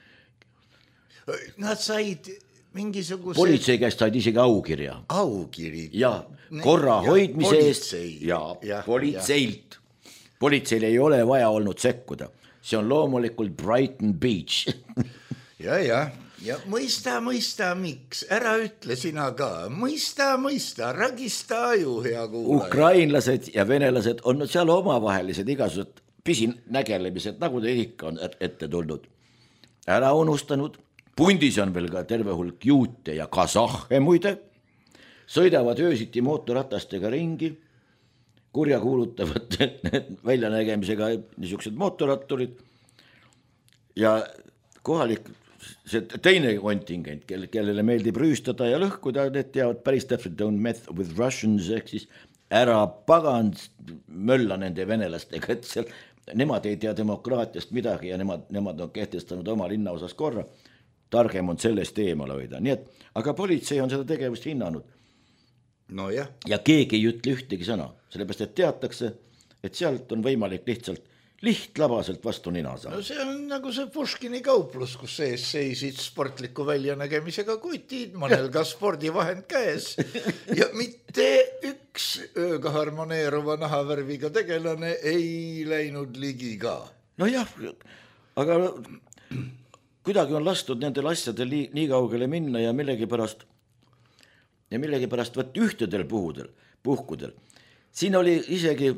Nad said mingisuguse... Politsei käest said isegi aukirja. Aukiri? Ja korra hoidmise eest ja politseilt. Politseil ei ole vaja olnud sekkuda. See on loomulikult Brighton Beach. Ja mõista, miks? Ära ütle sina ka. Mõista, ragista aju, hea kuulaja. Ukrainlased ja venelased on seal omavahelised igasugused pisinägelemised, nagu te ikka on ette tulnud. Ära unustanud. Pundis on veel ka terve hulk juute ja kasahhe muide. Sõidavad öösiti mootorratastega ringi. Kurja kuulutavad väljanägemisega niisugused mootorratturid. Ja kohalik... See teine kontingent, kellele meeldib rüüstada ja lõhkuda, need teavad päris täpselt don't mess with Russians, ehk siis ära pagand mölla nende venelastega, et seal, nemad ei tea demokraatiast midagi ja nemad on kehtestanud oma linnaosas korra, targem on sellest eemale hoida. Nii et, aga politsei on seda tegevust hinnanud. No jah. Ja keegi ei ütle ühtegi sõna, sellepärast et teatakse, et sealt on võimalik lihtlabaselt vastu nina saada. No see on nagu see Puškini kauplus, kus sees seisid sportliku väljanägemisega kutid, mõnel ka spordivahend käes ja mitte üks ööga harmoneeruva nahavärviga tegelane ei läinud ligi ka. No jah, aga kuidagi on lastud nendel asjadel nii kaugele minna ja millegipärast võtta ühtedel puhkudel. Siin oli isegi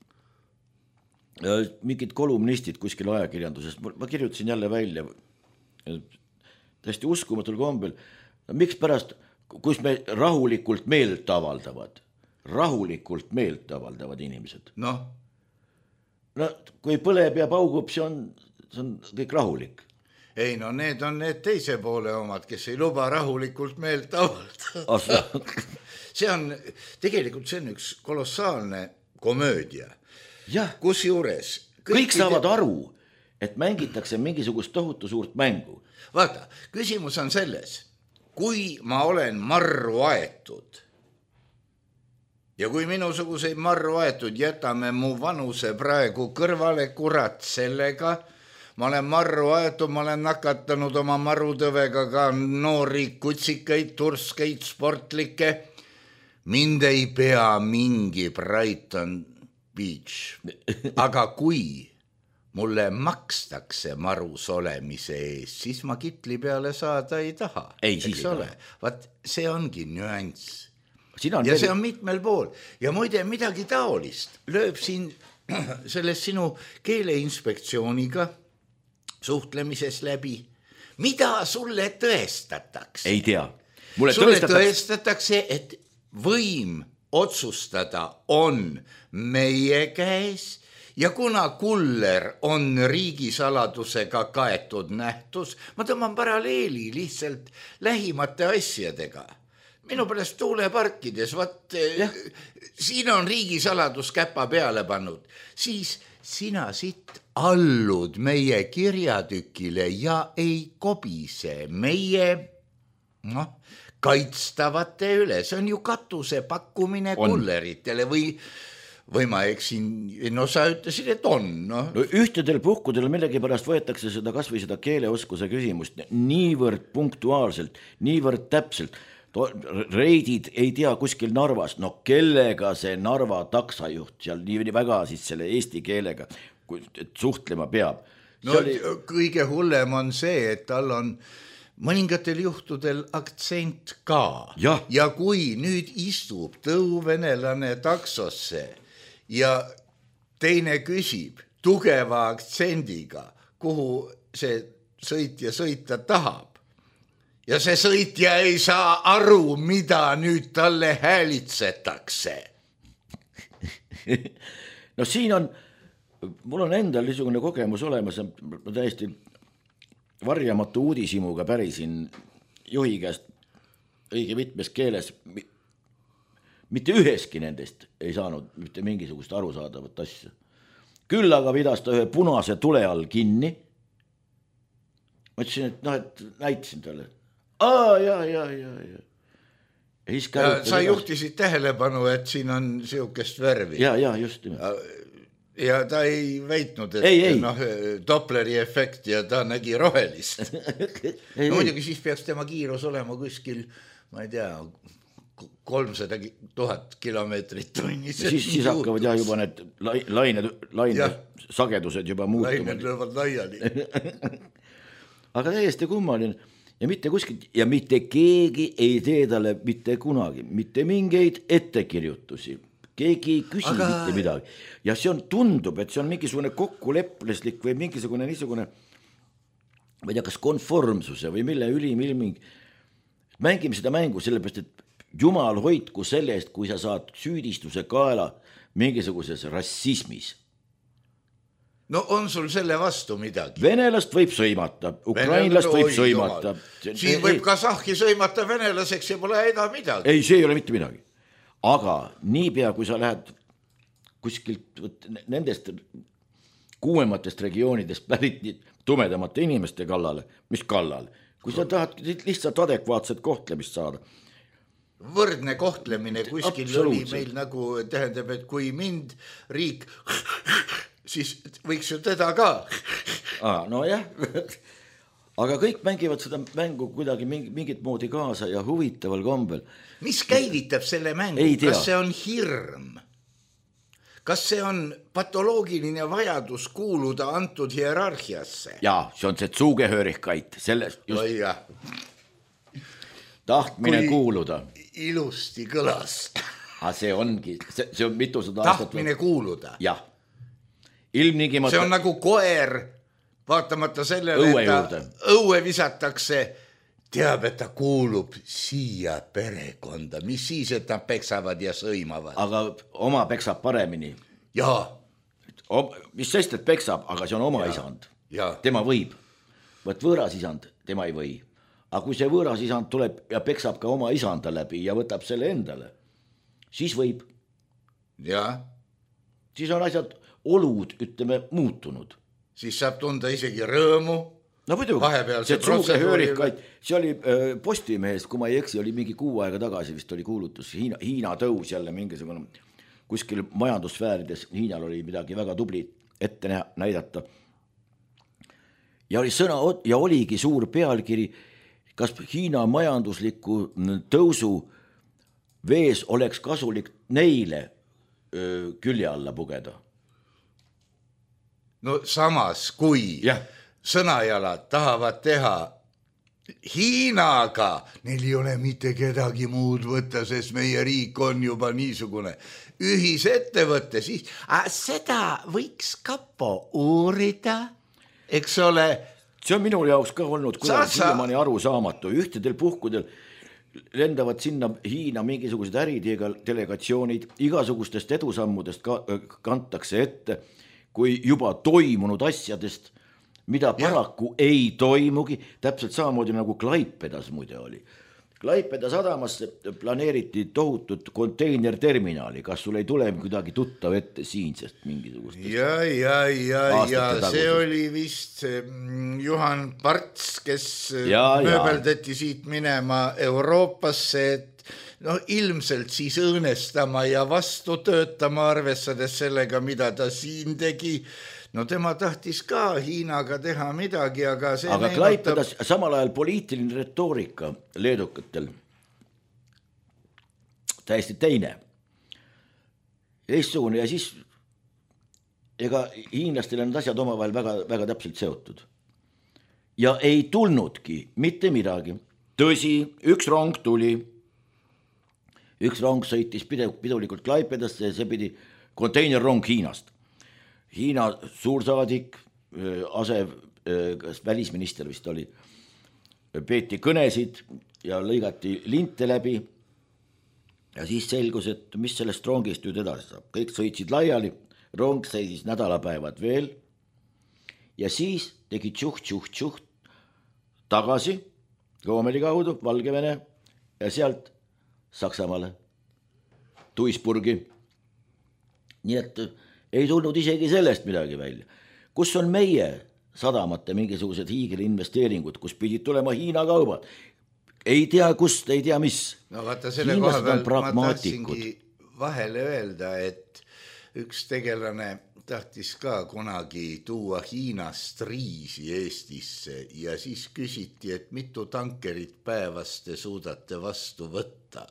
mingid kolumnistid kuskil ajakirjandusest, ma kirjutasin jälle välja täiesti uskumatul kombel, miks pärast, kus me rahulikult meelt avaldavad, rahulikult meelt avaldavad inimesed. noh, no kui põleb ja paugub, see on kõik rahulik. ei no need on need teise poole omad, kes ei luba rahulikult meelt avaldada. see on üks kolossaalne komöödia. Kusjuures kõik saavad aru, et mängitakse mingisugust tohutu suurt mängu. Vaata, küsimus on selles, kui ma olen marru aetud ja kui minusuguseid marru aetud, jätame mu vanuse praegu kõrvale, kurat sellega, ma olen marru aetud, ma olen nakatanud oma marutõvega ka noori kutsikaid, turskeid, sportlikke, mind ei pea mingi Brighton Beach, aga kui mulle makstakse marus olemise ees, siis ma kitli peale saada ei taha. Eks ole, vaat see ongi nüanss. Ja see on mitmel pool. Ja muide midagi taolist lööb siin selles sinu keeleinspektsiooniga suhtlemises läbi. Mida sulle tõestatakse? Ei tea. Sulle tõestatakse, et võim otsustada on meie käes ja kuna kuller on riigisaladusega kaetud nähtus, ma tõmban paralleeli lihtsalt lähimate asjadega. Minu pärast tuuleparkides, siin on riigisaladus käpa peale pannud, siis sina siit allud meie kirjatükile ja ei kobise meie kaitstavate üle. See on ju katuse pakkumine kulleritele või ma eksin, no sa ütlesid, et on. No ühtedel puhkudel millegipärast võetakse seda kasvõi seda keeleoskuse küsimust niivõrd punktuaalselt, niivõrd täpselt. Reidid ei tea kuskil Narvas, no kellega see Narva taksajuht seal nii väga siis selle eesti keelega suhtlema peab. No kõige hullem on see, et tal on mõningatel juhtudel aktsent ka. Ja kui nüüd istub tõuvenelane taksosse ja teine küsib tugeva aktsendiga, kuhu see sõitja sõita tahab, ja see sõitja ei saa aru, mida nüüd talle häälitsetakse. No siin on, mul on endal niisugune kogemus olemas, ma täiesti varjamatu uudishimuga pärisin juhi käest õige mitmes keeles. Mitte üheski nendest ei saanud mitte mingisugust arusaadavat asja. Küll aga pidas ta ühe punase tule all kinni. Ma ütlesin, et näitasin talle. Ja. Sa juhtisid tähelepanu, et siin on siukest värvi. Ja, just. Ja ta ei väitnud, et Dopleri efekt ja ta nägi rohelist. Muidugi siis peaks tema kiirus olema kuskil, ma ei tea, 300 000 kilomeetrit tunnis. Siis hakkavad juba need lained sagedused juba muutuma. Lained löövad laiali. Aga täiesti kummaline. Ja mitte kuskilt, ja mitte keegi ei tee talle mitte kunagi, mitte mingeid ettekirjutusi. Keegi ei küsi mitte midagi. Ja see on, tundub, et see on mingisugune kokkulepleslik või mingisugune niisugune, ma ei tea, kas konformsuse või mille ülimilming. Mängime seda mängu sellepärast, et jumal hoidku selle eest, kui sa saad süüdistuse kaela mingisuguses rassismis. No on sul selle vastu midagi? Venelast võib sõimata, ukrainlast võib sõimata. Siin võib kasahhi sõimata venelaseks ja pole eda midagi. Ei, see ei ole mitte midagi. Aga niipea, kui sa lähed kuskilt nendest kuuematest regioonidest pärit tumedamate inimeste kallale, mis kallal, kui sa tahad lihtsalt adekvaatset kohtlemist saada. Võrdne kohtlemine kuskil oli meil nagu, tähendab, et kui mind riik... siis võiks ju teda ka. No jah, aga kõik mängivad seda mängu kuidagi mingit moodi kaasa ja huvitaval kombel. Mis käivitab selle mängu? Kas see on hirm? Kas see on patoloogiline vajadus kuuluda antud hierarhiasse? Jaa, see on see zugehörigkeit, sellest just tahtmine kuuluda. Ilusti kõlas. See ongi, see on mitusada aastat. Tahtmine kuuluda. Jah. Ilmnigimata... See on nagu koer, vaatamata sellele, et õue visatakse, teab, et ta kuulub siia perekonda, mis siis, et nad peksavad ja sõimavad. aga oma peksab paremini. Jaa. Mis sest, et peksab, aga see on oma isand. Tema võib. Võt võõras isand, tema ei või. Aga kui see võõras isand tuleb ja peksab ka oma isanda läbi ja võtab selle endale, siis võib. Jaa. Siis on asjad, olud, ütleme, muutunud. Siis saab tunda isegi rõõmu. No muidugi, see truugehöörikaid, see oli Postimehes, kui ma ei eksi, oli mingi 6 aega tagasi vist oli kuulutus, Hiina tõus jälle mingisugune, kuskil majandussfäärides Hiinal oli midagi väga tubli ette näidata. Ja oli sõna ja oligi suur pealkiri, kas Hiina majandusliku tõusu vees oleks kasulik neile külje alla pugeda. No samas, kui sõnajalad tahavad teha Hiinaga, neil ei ole mitte kedagi muud võtta, sest meie riik on juba niisugune ühisettevõte, siis seda võiks kapo uurida, eks ole. See on minu jaoks ka olnud siiamaani arusaamatu. Ühtedel puhkudel lendavad sinna Hiina mingisugused äridelegatsioonid, igasugustest edusammudest kantakse ette, kui juba toimunud asjadest, mida paraku ei toimugi, täpselt samamoodi nagu Klaipedas muide oli. Klaipeda sadamasse planeeriti tohutut konteinerterminali, kas sul ei tule kuidagi tuttav ette siinsest mingisugustest? Ja see oli vist Juhan Parts, kes mööbeldati siit minema Euroopasse, et ilmselt siis õõnestama ja vastu töötama, arvestades sellega, mida ta siin tegi. No tema tahtis ka Hiinaga teha midagi, aga see Klaipedas samal ajal poliitiline retoorika leedukatel täiesti teine. Eestsugune ja siis ega hiinlastel on asjad omavahel väga, väga täpselt seotud. Ja ei tulnudki mitte midagi. Tõsi, üks rong tuli. Üks rong sõitis pidulikult Klaipedasse ja see pidi konteinerrong Hiinast. Hiina suursaadik, välisminister vist oli, peeti kõnesid ja lõigati linte läbi ja siis selgus, et mis sellest rongist nüüd edasi saab. Kõik sõitsid laiali, rong seisis nädalapäevad veel ja siis tegi tšuh tagasi Goomeli kaudu Valgevene ja sealt Saksamaale, Duisburgi. Nii et ei tulnud isegi sellest midagi välja. Kus on meie sadamate mingisugused hiigelinvesteeringud, kus pidid tulema Hiina kaubad? Ei tea kust, ei tea mis. No vaata, selle koha peal ma tahtsingi vahele öelda, et üks tegelane tahtis ka kunagi tuua Hiinast riisi Eestisse ja siis küsiti, et mitu tankerit päevas te suudate vastu võtta.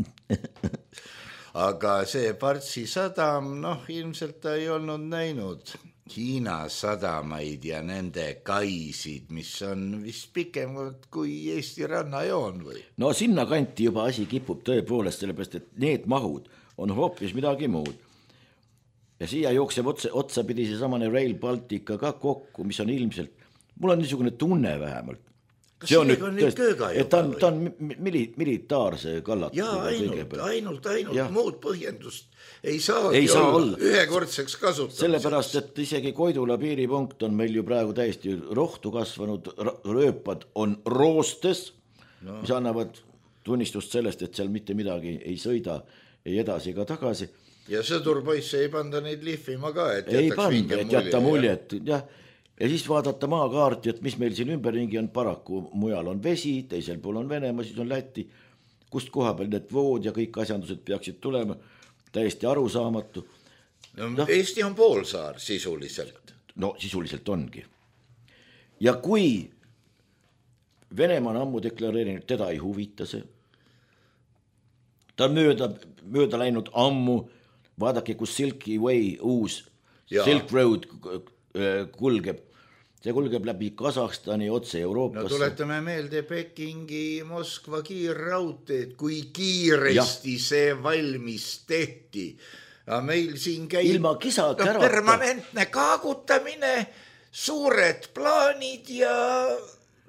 Aga see Partsi sadam, ilmselt ta ei olnud näinud Hiina sadamaid ja nende kaisid, mis on vist pikemalt kui Eesti rannajoon või? No sinna kanti juba asi kipub tõepoolest, sellepärast, et need mahud on hoopis midagi muud. Ja siia jookseb otsapidi see samane Rail Baltica ka kokku, mis on ilmselt, mul on niisugune tunne vähemalt. Kas see on nüüd kööga juba või? Ta on militaarse kallat. Jaa, ainult muud põhjendust ei saagi olla ühekordseks kasutamiseks. Sellepärast, et isegi Koidula piiripunkt on meil ju praegu täiesti rohtu kasvanud, rööpad on roostes, mis annavad tunnistust sellest, et seal mitte midagi ei sõida, ei edasi ega tagasi. Ja sõdurpoisse ei panda neid lihvima ka, et ei panda, et jätta muljet, jah. Ja siis vaadata maakaarti, et mis meil siin ümberringi on, paraku mujal on vesi, teisel pool on Venemaa, siis on Läti, kust koha peal need vood ja kõik asjandused peaksid tulema, täiesti arusaamatu. Eesti on poolsaar sisuliselt. No sisuliselt ongi. Ja kui Venemaa on ammu deklareerinud, teda ei huvita see, ta on mööda läinud ammu, vaadake, kus Silky Way uus Silk Road kulgeb. See kulgeb läbi Kasahstani otse Euroopasse. No tuletame meelde Pekingi Moskva kiirraudteed, kui kiiresti see valmis tehti. Ja meil siin käib ilma kisakärata permanentne kaagutamine, suured plaanid ja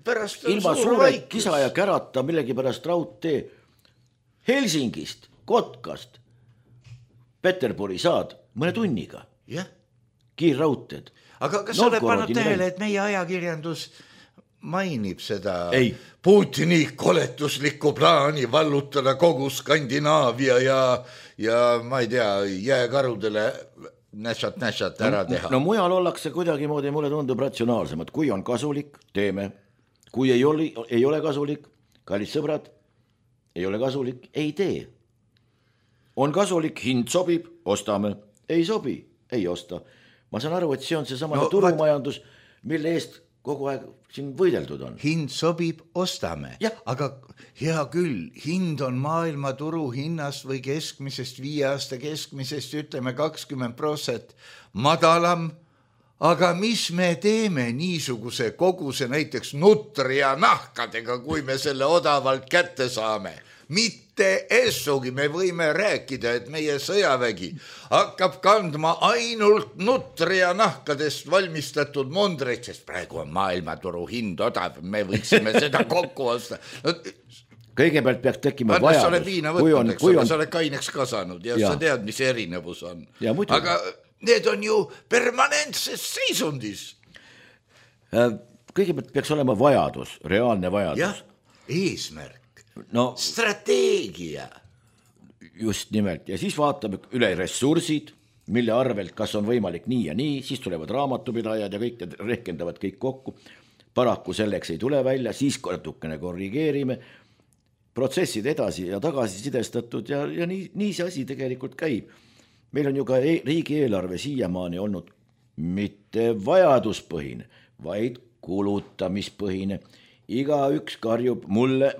pärast on ilma suur suure vaikus. kisa ja kärata millegipärast raudtee Helsingist, Kotkast, Peterburi saad mõne tunniga. Jah. Kiirraudteed. Aga kas sa oled pannud tähele, et meie ajakirjandus mainib seda Putini koletuslikku plaani vallutada kogu Skandinaavia ja ma ei tea, jääkarudele näšat ära teha? No mujal ollakse kuidagimoodi, mulle tundub ratsionaalsemad. Kui on kasulik, teeme. Kui ei ole kasulik, kallid sõbrad, ei ole kasulik, ei tee. On kasulik, hind sobib, ostame. Ei sobi, ei osta. Ma saan aru, et see on see samane turumajandus, mille eest kogu aeg siin võideldud on. Hind sobib, ostame. Aga hea küll, hind on maailma turu hinnast või keskmisest 5 aasta keskmisest, ütleme 20% madalam. Aga mis me teeme niisuguse koguse näiteks nutri ja nahkadega, kui me selle odavalt kätte saame? Mitte essugi, me võime rääkida, et meie sõjavägi hakkab kandma ainult nutri ja nahkadest valmistatud mundreid, sest praegu on maailmaturu hind odav, me võiksime seda kokku osta. Kõigepealt peaks tekkima vajadus. Sa oled viina võtnud, eks ole, sa oled kaineks kasanud ja sa tead, mis erinevus on. Aga need on ju permanentses seisundis. Kõigepealt peaks olema vajadus, reaalne vajadus. Jah, eesmärk. Strateegia. Just nimelt. Ja siis vaatame üle ressursid, mille arvelt, kas on võimalik nii ja nii, siis tulevad raamatupidajad ja kõik rehkendavad kõik kokku. Paraku selleks ei tule välja, siis natukene korrigeerime. Protsessid edasi ja tagasi sidestatud ja nii see asi tegelikult käib. Meil on ju ka riigieelarve siiamaani olnud mitte vajaduspõhine, vaid kulutamispõhine. Iga üks karjub mulle,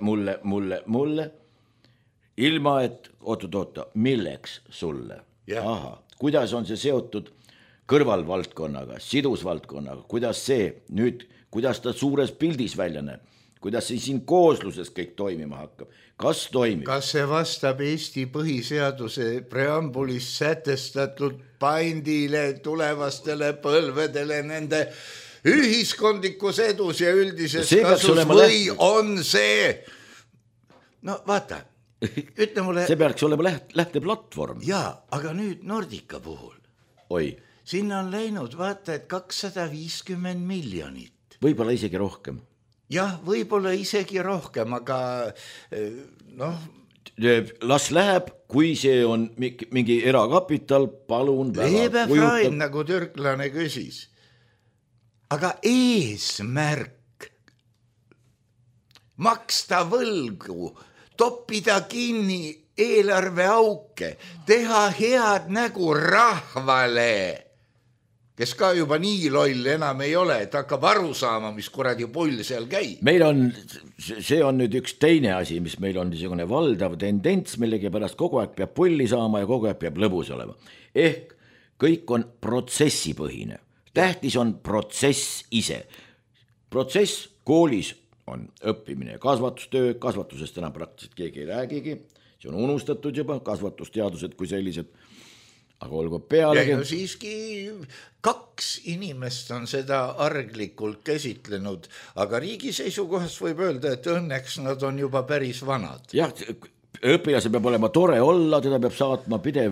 ilma et oota, milleks sulle? Aha, kuidas on see seotud kõrvalvaldkonnaga, sidusvaldkonnaga, kuidas ta suures pildis välja näeb, kuidas see siin koosluses kõik toimima hakkab, kas toimib? Kas see vastab Eesti põhiseaduse preambulis sätestatud pandile tulevastele põlvedele nende ühiskondlikus edus ja üldises kasus või on see? No vaata, ütle mulle. See peaks olema lähteplatvorm. Jaa, aga nüüd Nordica puhul. Oi. Sinna on läinud, vaata, et 250 miljonit. Võib-olla isegi rohkem. Jah, võib-olla isegi rohkem, aga las läheb, kui see on mingi erakapital, palun väga. Lebefrein, nagu türklane küsis. Aga eesmärk maksta võlgu, toppida kinni eelarveauke, teha head nägu rahvale, kes ka juba nii loll enam ei ole, et hakkab aru saama, mis kuradi pull seal käib. See on nüüd üks teine asi, mis meil on niisugune valdav tendents, millegi pärast kogu aeg peab pulli saama ja kogu aeg peab lõbus olema. Ehk kõik on protsessipõhine. Tähtis on protsess ise. Protsess koolis on õppimine ja kasvatustöö, kasvatusest enam praktiliselt keegi ei räägigi, see on unustatud juba, kasvatusteadused kui sellised, aga olgu pealegi. Ja siiski 2 inimest on seda arglikult käsitlenud, aga riigi seisukohast võib öelda, et õnneks nad on juba päris vanad. Jah, õpilase peab olema tore olla, teda peab saatma pidev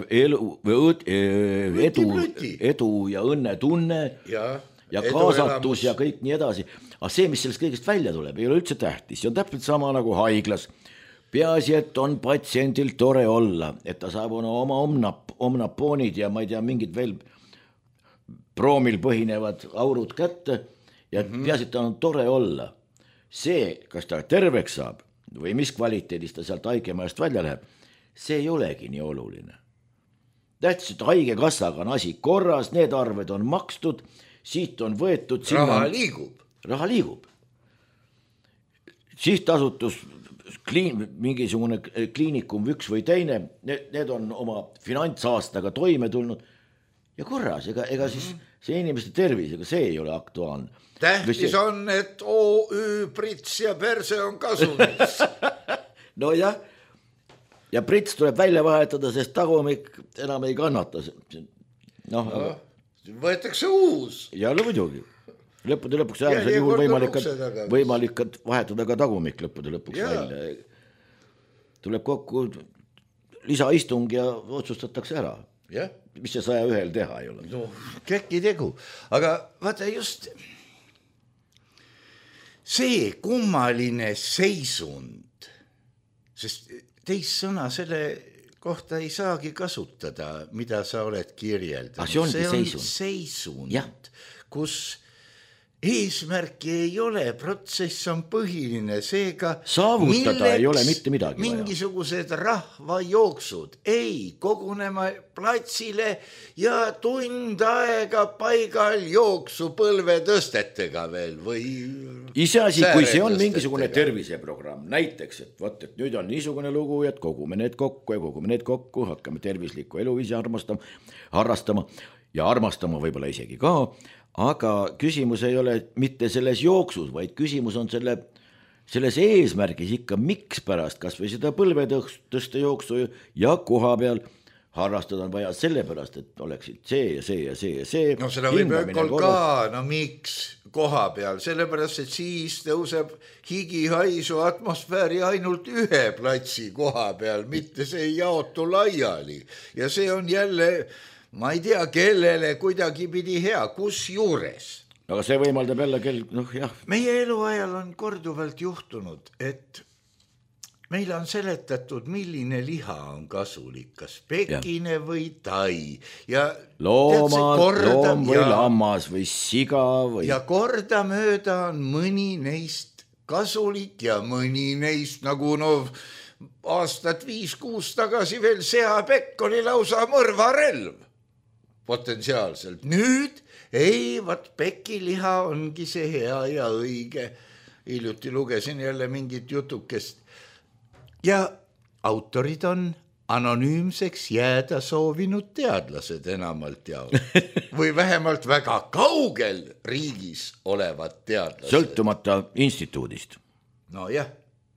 edu ja õnnetunne ja kaasatus ja kõik nii edasi. Aga see, mis sellest kõigest välja tuleb, ei ole üldse tähtis. See on täpselt sama nagu haiglas. Peaasi, et on patsiendil tore olla, et ta saab oma omnapoonid ja ma ei tea, mingid veel proomil põhinevad aurud kätte ja peaasi, et ta on tore olla. See, kas ta terveks saab, või mis kvaliteedis ta sealt haigemajast välja läheb, see ei olegi nii oluline. Tähtis, et haigekassaga on asi korras, need arved on makstud, siit on võetud. Raha liigub. Sihtasutus, mingisugune kliinikum üks või teine, need on oma finantsaastaga toime tulnud ja korras, ega siis see inimeste tervis, ega see ei ole aktuaalne. Tähtis on, et OÜ Prits ja Perse on kasumis. No jah, ja Prits tuleb välja vahetada, sest tagumik enam ei kannata. Võetakse uus. Ja no muidugi. lõppude lõpuks äärmisel juhul võimalik vahetada ka tagumik lõppude lõpuks välja. Tuleb kokku lisaistung ja otsustatakse ära. Mis see 101 teha ei ole? No, käki tegu. Aga vaata just see kummaline seisund, sest teist sõna selle kohta ei saagi kasutada, mida sa oled kirjeldanud. See on seisund, kus eesmärki ei ole, protsess on põhiline, seega saavutada ei ole mitte midagi mingisugused rahvajooksud, ei kogunema platsile ja tund aega paigal jooksu põlvetõstetega veel või iseasi, kui see on mingisugune terviseprogramm, näiteks, et võt, et nüüd on niisugune lugu, et kogume need kokku, hakkame tervislikku eluviisi harrastama ja armastama võib-olla isegi ka. Aga küsimus ei ole mitte selles jooksus, vaid küsimus on selles eesmärgis ikka, miks pärast, kas või seda põlvetõste jooksu ja koha peal harrastada on vaja sellepärast, et oleksid see ja see ja see ja see. No seda võib ökol ka, no miks koha peal, sellepärast, et siis tõuseb higihaisu atmosfääri ainult ühe platsi koha peal, mitte see ei jaotu laiali ja see on jälle ma ei tea, kellele kuidagi pidi hea, kus juures. Aga see võimaldab jälle jah. Meie eluajal on korduvalt juhtunud, et meile on seletatud, milline liha on kasulik, kas pekine või tai. Ja loom või lammas või siga või... Ja kordamööda on mõni neist kasulik ja mõni neist nagu aastat 5-6 tagasi veel seapekk oli lausa mõrvarelv. Potentsiaalselt. Nüüd ei, pekiliha ongi see hea ja õige. Hiljuti lugesin jälle mingit jutukest. Ja autorid on anonüümseks jääda soovinud teadlased enamalt jaolt. Või vähemalt väga kaugel riigis olevad teadlased. Sõltumata instituudist. No jah.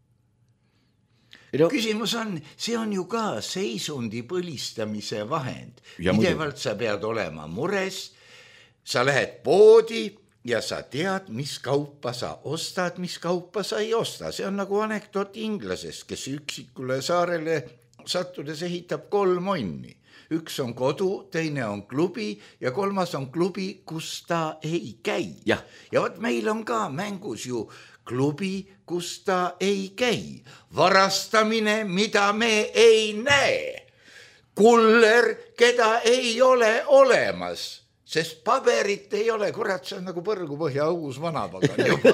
Küsimus on, see on ju ka seisundi põlistamise vahend. Pidevalt sa pead olema mures, sa lähed poodi ja sa tead, mis kaupa sa ostad, mis kaupa sa ei osta. See on nagu anekdoot inglasest, kes üksikule saarele sattudes ehitab 3 onni. Üks on kodu, teine on klubi ja 3. on klubi, kus ta ei käi. Ja võt meil on ka mängus ju klubi, kus ta ei käi. Varastamine, mida me ei näe. Kuller, keda ei ole olemas, sest paberit ei ole. Kurat, see on nagu põrgupõhja õugus vanapagan juba.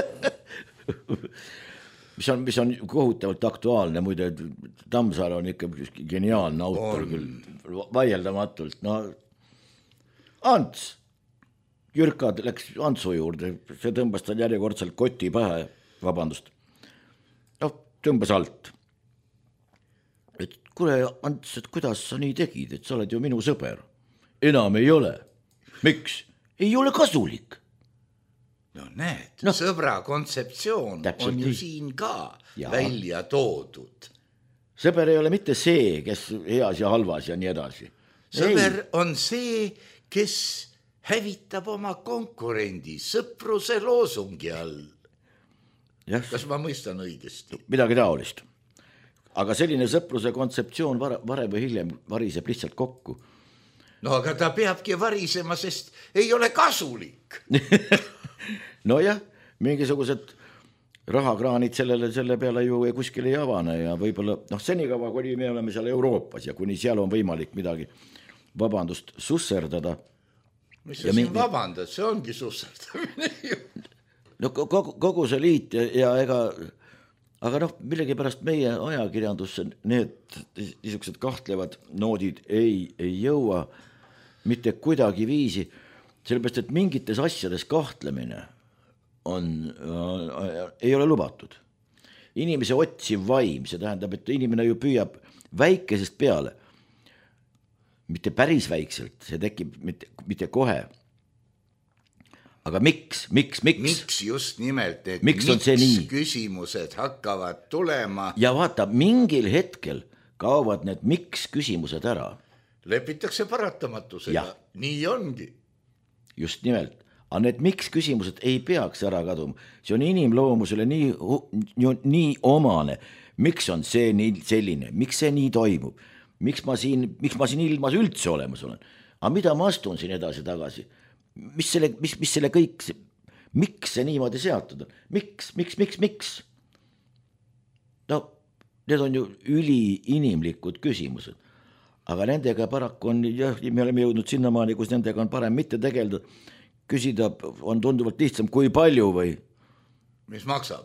mis on kohutavalt aktuaalne, muide Tammsaar on ikka geniaalne autor küll, vaieldamatult. No, Ants Jürka läks Antsu juurde, see tõmbas tal järjekordselt koti pähe, vabandust. Tõmbas alt. Et kuule, Ants, et kuidas sa nii tegid, et sa oled ju minu sõber. Enam ei ole. Miks? Ei ole kasulik. No näed, sõbra kontseptsioon on ju siin ka välja toodud. Sõber ei ole mitte see, kes heas ja halvas ja nii edasi. Sõber on see, kes hävitab oma konkurendi sõpruse loosungi all. Kas ma mõistan õigesti? Midagi taolist. Aga selline sõpruse kontseptsioon varem või hiljem variseb lihtsalt kokku. No aga ta peabki varisema, sest ei ole kasulik. No jah, mingisugused rahakraanid selle peale ju kuskil ei avane ja võib-olla, senikaua, kuni me oleme seal Euroopas ja kuni seal on võimalik midagi, vabandust, susserdada. Mis sa siin vabandad, see ongi susserdamine ju. No kogu see liit ja aga millegipärast meie ajakirjandusse need niisugused kahtlevad noodid ei jõua mitte kuidagi viisi, sellepärast, et mingites asjades kahtlemine ei ole lubatud. Inimese otsiv vaim, see tähendab, et inimene ju püüab väikesest peale, mitte päris väikselt, see tekib mitte kohe. Aga miks? Miks just nimelt, et miks küsimused hakkavad tulema? Ja vaata, mingil hetkel kaovad need miks küsimused ära. Lepitakse paratamatusega, nii ongi. Just nimelt, aga need miks küsimused ei peaks ära kaduma, see on inimloomusele nii omane, miks on see nii selline, miks see nii toimub, miks ma siin ilmas üldse olemas olen, aga mida ma astun siin edasi-tagasi, mis selle kõik, miks see niimoodi seatud on, miks? No need on ju üliinimlikud küsimused, aga nendega paraku on, jah, me oleme jõudnud sinnamaani, kus nendega on parem mitte tegelda, küsida on tunduvalt lihtsam, kui palju või mis maksab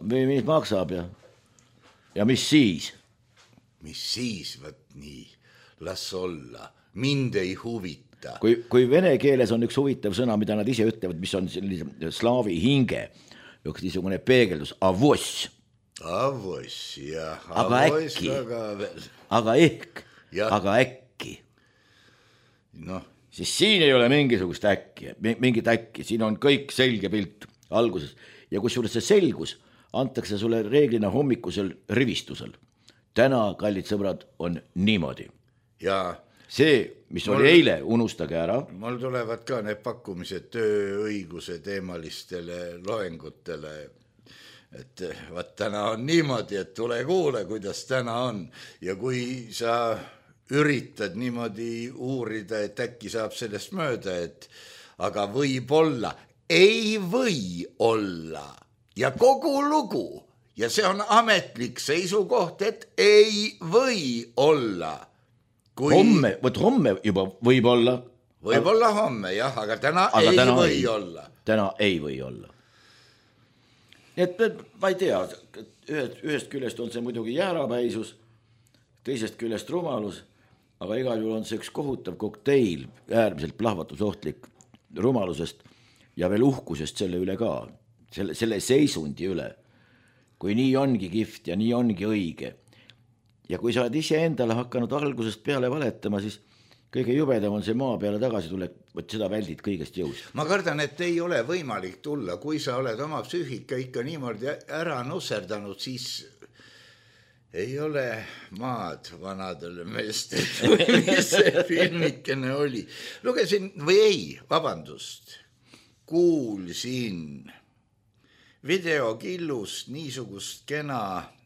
ja mis siis? Mis siis, võt nii, las olla, mind ei huvita. Kui vene keeles on üks huvitav sõna, mida nad ise ütlevad, mis on sellise slaavi hinge, üks niisugune peegeldus, avos, jah. Aga äkki, aga ehk, aga äkki. Noh. Siis siin ei ole mingit äkki, siin on kõik selge pilt alguses. Ja kusjuures see selgus antakse sulle reeglina hommikusel rivistusel. Täna, kallid sõbrad, on niimoodi. Ja see, mis oli eile, unustage ära. Mul tulevad ka need pakkumised tööõiguse teemalistele loengutele, et vaat täna on niimoodi, et tule kuule, kuidas täna on. Ja kui sa üritad niimoodi uurida, et äkki saab sellest mööda, et aga võib-olla, ei või olla ja kogu lugu ja see on ametlik seisukoht, et ei või olla. Homme juba võib olla. Võib-olla homme, jah, aga täna või olla. Täna ei või olla. Et ma ei tea, ühest küljest on see muidugi jäärapäisus, teisest küljest rumalus, aga igal juhul on see üks kohutav kokteil, äärmiselt plahvatusohtlik rumalusest ja veel uhkusest selle üle ka, selle seisundi üle, kui nii ongi kihvt ja nii ongi õige. Ja kui sa oled ise endale hakanud algusest peale valetama, siis kõige jubedam on see maa peale tagasi tulek, võt seda väldid kõigest jõust. Ma kardan, et ei ole võimalik tulla, kui sa oled oma psüühika ikka niimoodi ära nusserdanud, siis ei ole maad vanadele meestele, või mis see filmikene oli. Lugesin, või ei, vabandust, kuulsin videokillust niisugust kena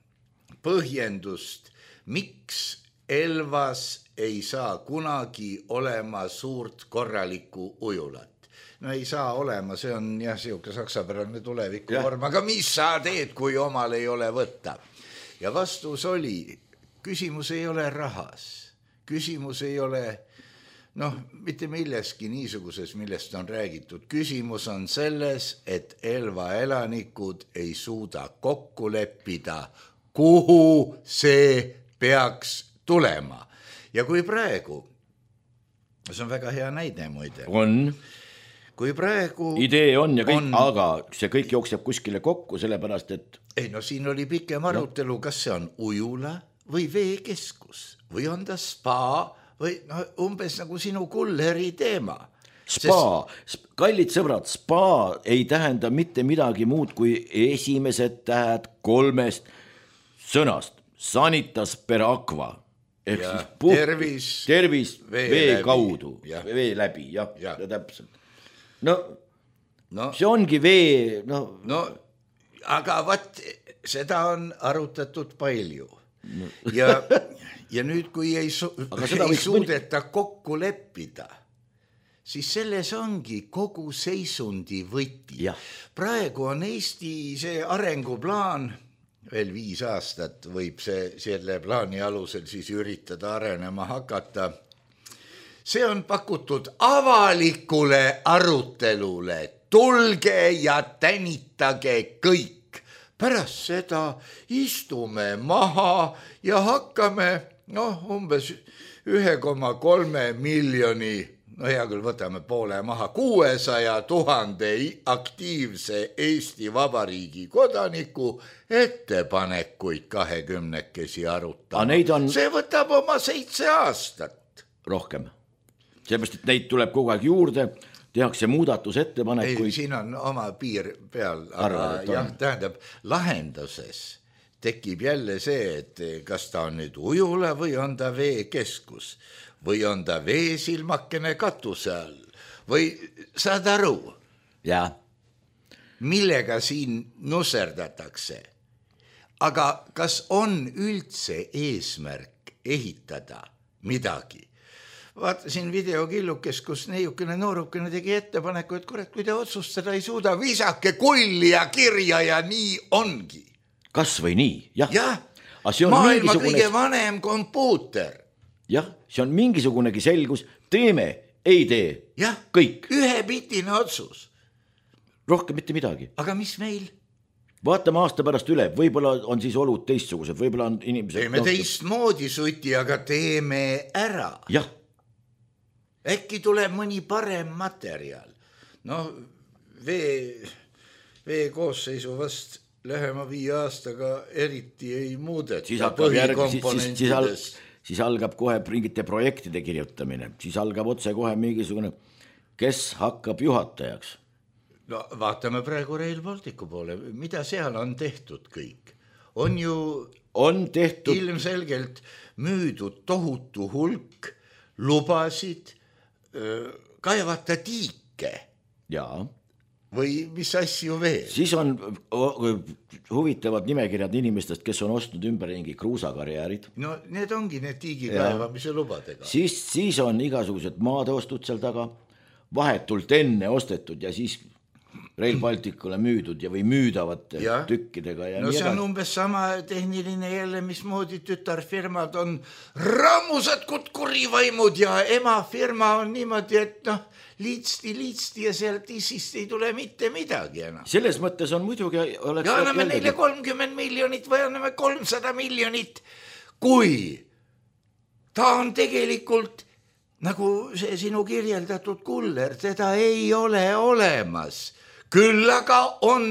põhjendust, miks Elvas ei saa kunagi olema suurt korralikku ujulat. No ei saa olema, see on jah, siuke saksapärane tuleviku vorm, aga mis sa teed, kui omal ei ole võtta? Ja vastus oli, küsimus ei ole rahas, küsimus ei ole, mitte milleski niisuguses, millest on räägitud. Küsimus on selles, et Elva elanikud ei suuda kokku leppida, kuhu see peaks tulema. Ja kui praegu, see on väga hea näide muide. On. Kui praegu idee on ja kõik, aga see kõik jookseb kuskile kokku, sellepärast, et ei, siin oli pikem arutelu, kas see on ujula või veekeskus või on ta spa või umbes nagu sinu kulleri teema. Spa, kallid sõbrad, spa ei tähenda mitte midagi muud kui esimesed tähed 3 sõnast. Sanitas per aqua. Tervis vee kaudu, vee läbi, jah, täpselt. See ongi vee, aga vaat seda on arutatud palju. Ja nüüd, kui ei suudeta kokku leppida, siis selles ongi kogu seisundi võti. Praegu on Eesti see arenguplaan, veel 5 aastat võib selle plaani alusel siis üritada arenema hakata. See on pakutud avalikule arutelule. Tulge ja tänitage kõik. Pärast seda istume maha ja hakkame umbes 1,3 miljoni, hea küll, võtame poole maha, 600 000 aktiivse Eesti Vabariigi kodaniku ettepanekuid 20-kesi arutama. See võtab oma 7 aastat. Rohkem. Seepärast, et neid tuleb kogu aeg juurde, tehakse muudatusettepanekuid. Ei, siin on oma piir peal, aga jah, tähendab, lahenduses tekib jälle see, et kas ta on nüüd ujula või on ta veekeskus või on ta veesilmakene katuse all või saad aru, ja millega siin nusserdatakse. Aga kas on üldse eesmärk ehitada midagi? Vaatasin videokillukest, kus neiukene noorukene tegi ettepaneku, et kurat, kui te otsustada ei suuda, visake kulli ja kirja ja nii ongi. kas või nii, jah. Jah, maailma mingisugune... kõige vanem kompuuter. Jah, see on mingisugunegi selgus, teeme, ei tee, jah, kõik. Ühepitine otsus. Rohkem mitte midagi. Aga mis meil? Vaatame aasta pärast üle, võib-olla on siis olud teistsugused, võib-olla on inimesed... Teeme teistmoodi suti, aga teeme ära. Jah. Äkki tuleb mõni parem materjal. No, vee koosseisu vast lähema 5 aastaga eriti ei muudeta. Siis algab kohe mingite projektide kirjutamine, siis algab otse kohe mingisugune, kes hakkab juhatajaks. No vaatame praegu Rail Balticu poole, mida seal on tehtud kõik. On ju tehtud... ilmselgelt müüdud tohutu hulk lubasid kaevata tiike. Jaa. Või mis asju veel? Siis on huvitavad nimekirjad inimestest, kes on ostnud ümberringi kruusakarjäärid. No need ongi need tiigikaevamise lubadega. Siis on igasugused maadeostud seal taga, vahetult enne ostetud ja siis Rail Balticule müüdud ja või müüdavate tükkidega. Ja no see on umbes sama tehniline jälle, mismoodi tütarfirmad on rammusad kurivaimud ja emafirma on niimoodi, et liitsti ja sealt isist ei tule mitte midagi enam. Selles mõttes on muidugi... Ja anname neile 30 miljonit või anname 300 miljonit, kui ta on tegelikult nagu see sinu kirjeldatud kuller, teda ei ole olemas. Küll aga on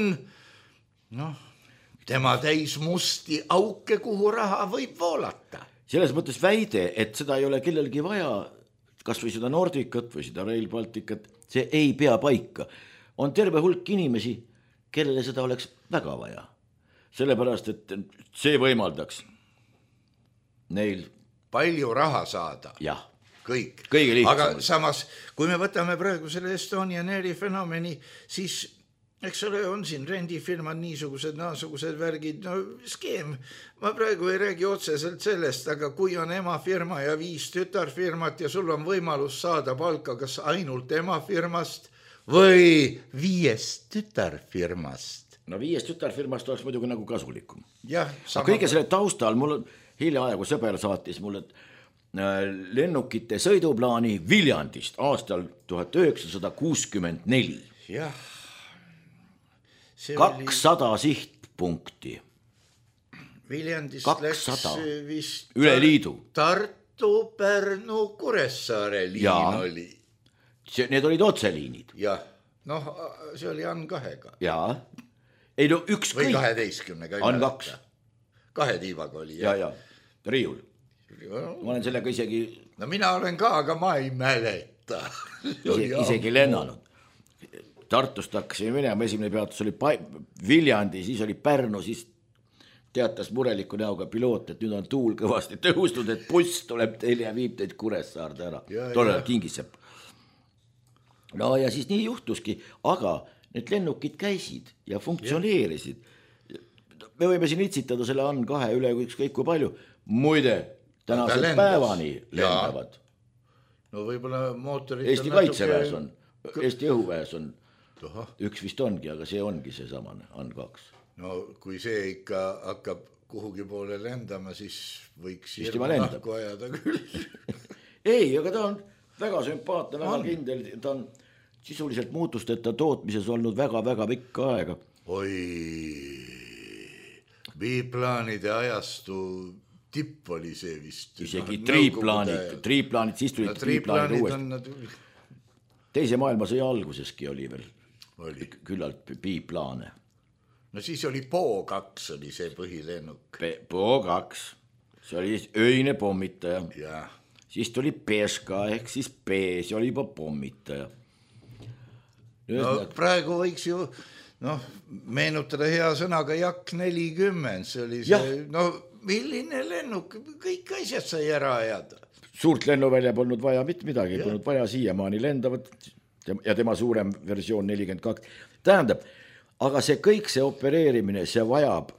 tema täis musti auke, kuhu raha võib voolata. Selles mõttes väide, et seda ei ole kellelgi vaja, kas või seda Nordicat või seda Rail Balticat, see ei pea paika. On terve hulk inimesi, kellele seda oleks väga vaja. Sellepärast, et see võimaldaks neil palju raha saada. Jah. Kõik. Aga samas, kui me võtame praegu selle Estonian Airi fenomeni, siis eks ole, on siin rendifirmad niisugused, naasugused värgid, skeem. Ma praegu ei räägi otseselt sellest, aga kui on emafirma ja 5 tütarfirmat ja sul on võimalus saada palka kas ainult emafirmast või 5 tütarfirmast. No 5 tütarfirmast oleks muidugi nagu kasulikum. Jah. Kõige selle taustal, mul hiljaaegu sõber saatis mulle lennukite sõiduplaani Viljandist aastal 1964. Jah. 200 sihtpunkti. Viljandist 200. Läks vist üle liidu. Tartu, Pärnu, Kuressaare liin oli. Need olid otseliinid. Jah, see oli AN2-ga. Jaa. Ei no ükskõik. Või 12-ga. AN2. 2 tiivaga oli. Ja. Riiul. Ma olen sellega isegi... No mina olen ka, aga ma ei mäleta. Isegi lennanud. Tartust hakkasime minema, esimene peatus oli Viljandi, siis oli Pärnu, siis teatas mureliku näoga piloot, et nüüd on tuul kõvasti tõustud, et buss tuleb teile ja viib teid Kuressaarde ära. Tollel Kingisepp. No ja siis nii juhtuski, aga need lennukid käisid ja funktsioneerisid. Me võime siin itsitada selle AN2 üle ükskõik kui palju. Muide, tänased päevani lendavad. No võibolla mootorid... Eesti kaitseväes on, Eesti õhuväes on. Üks vist ongi, aga see ongi see samane AN2. No kui see ikka hakkab kuhugi poole lendama, siis võiks nahku ajada küll. Ei, aga ta on väga sümpaatne, väga kindel. Ta on sisuliselt muutusteta tootmises olnud väga-väga pikka aega. Oi, biplaanide ajastu tipp oli see vist. Isegi triiplaanid, siis tulid triiplaanid uuesti. Teise maailmasõja alguseski oli veel küllalt biplaane. No siis oli Po2 oli see põhilennuk. Po2, see oli öine pommitaja. Ja. Siis tuli Peška ehk siis P, see oli juba pommitaja. No praegu võiks ju meenutada hea sõnaga Jak 40, see oli see, milline lennuk, kõik asjad sai ära ajada. Suurt lennuvälja polnud vaja mitte midagi, polnud vaja siiamaani lendavad ja tema suurem versioon 42. Tähendab, aga see kõik, see opereerimine, see vajab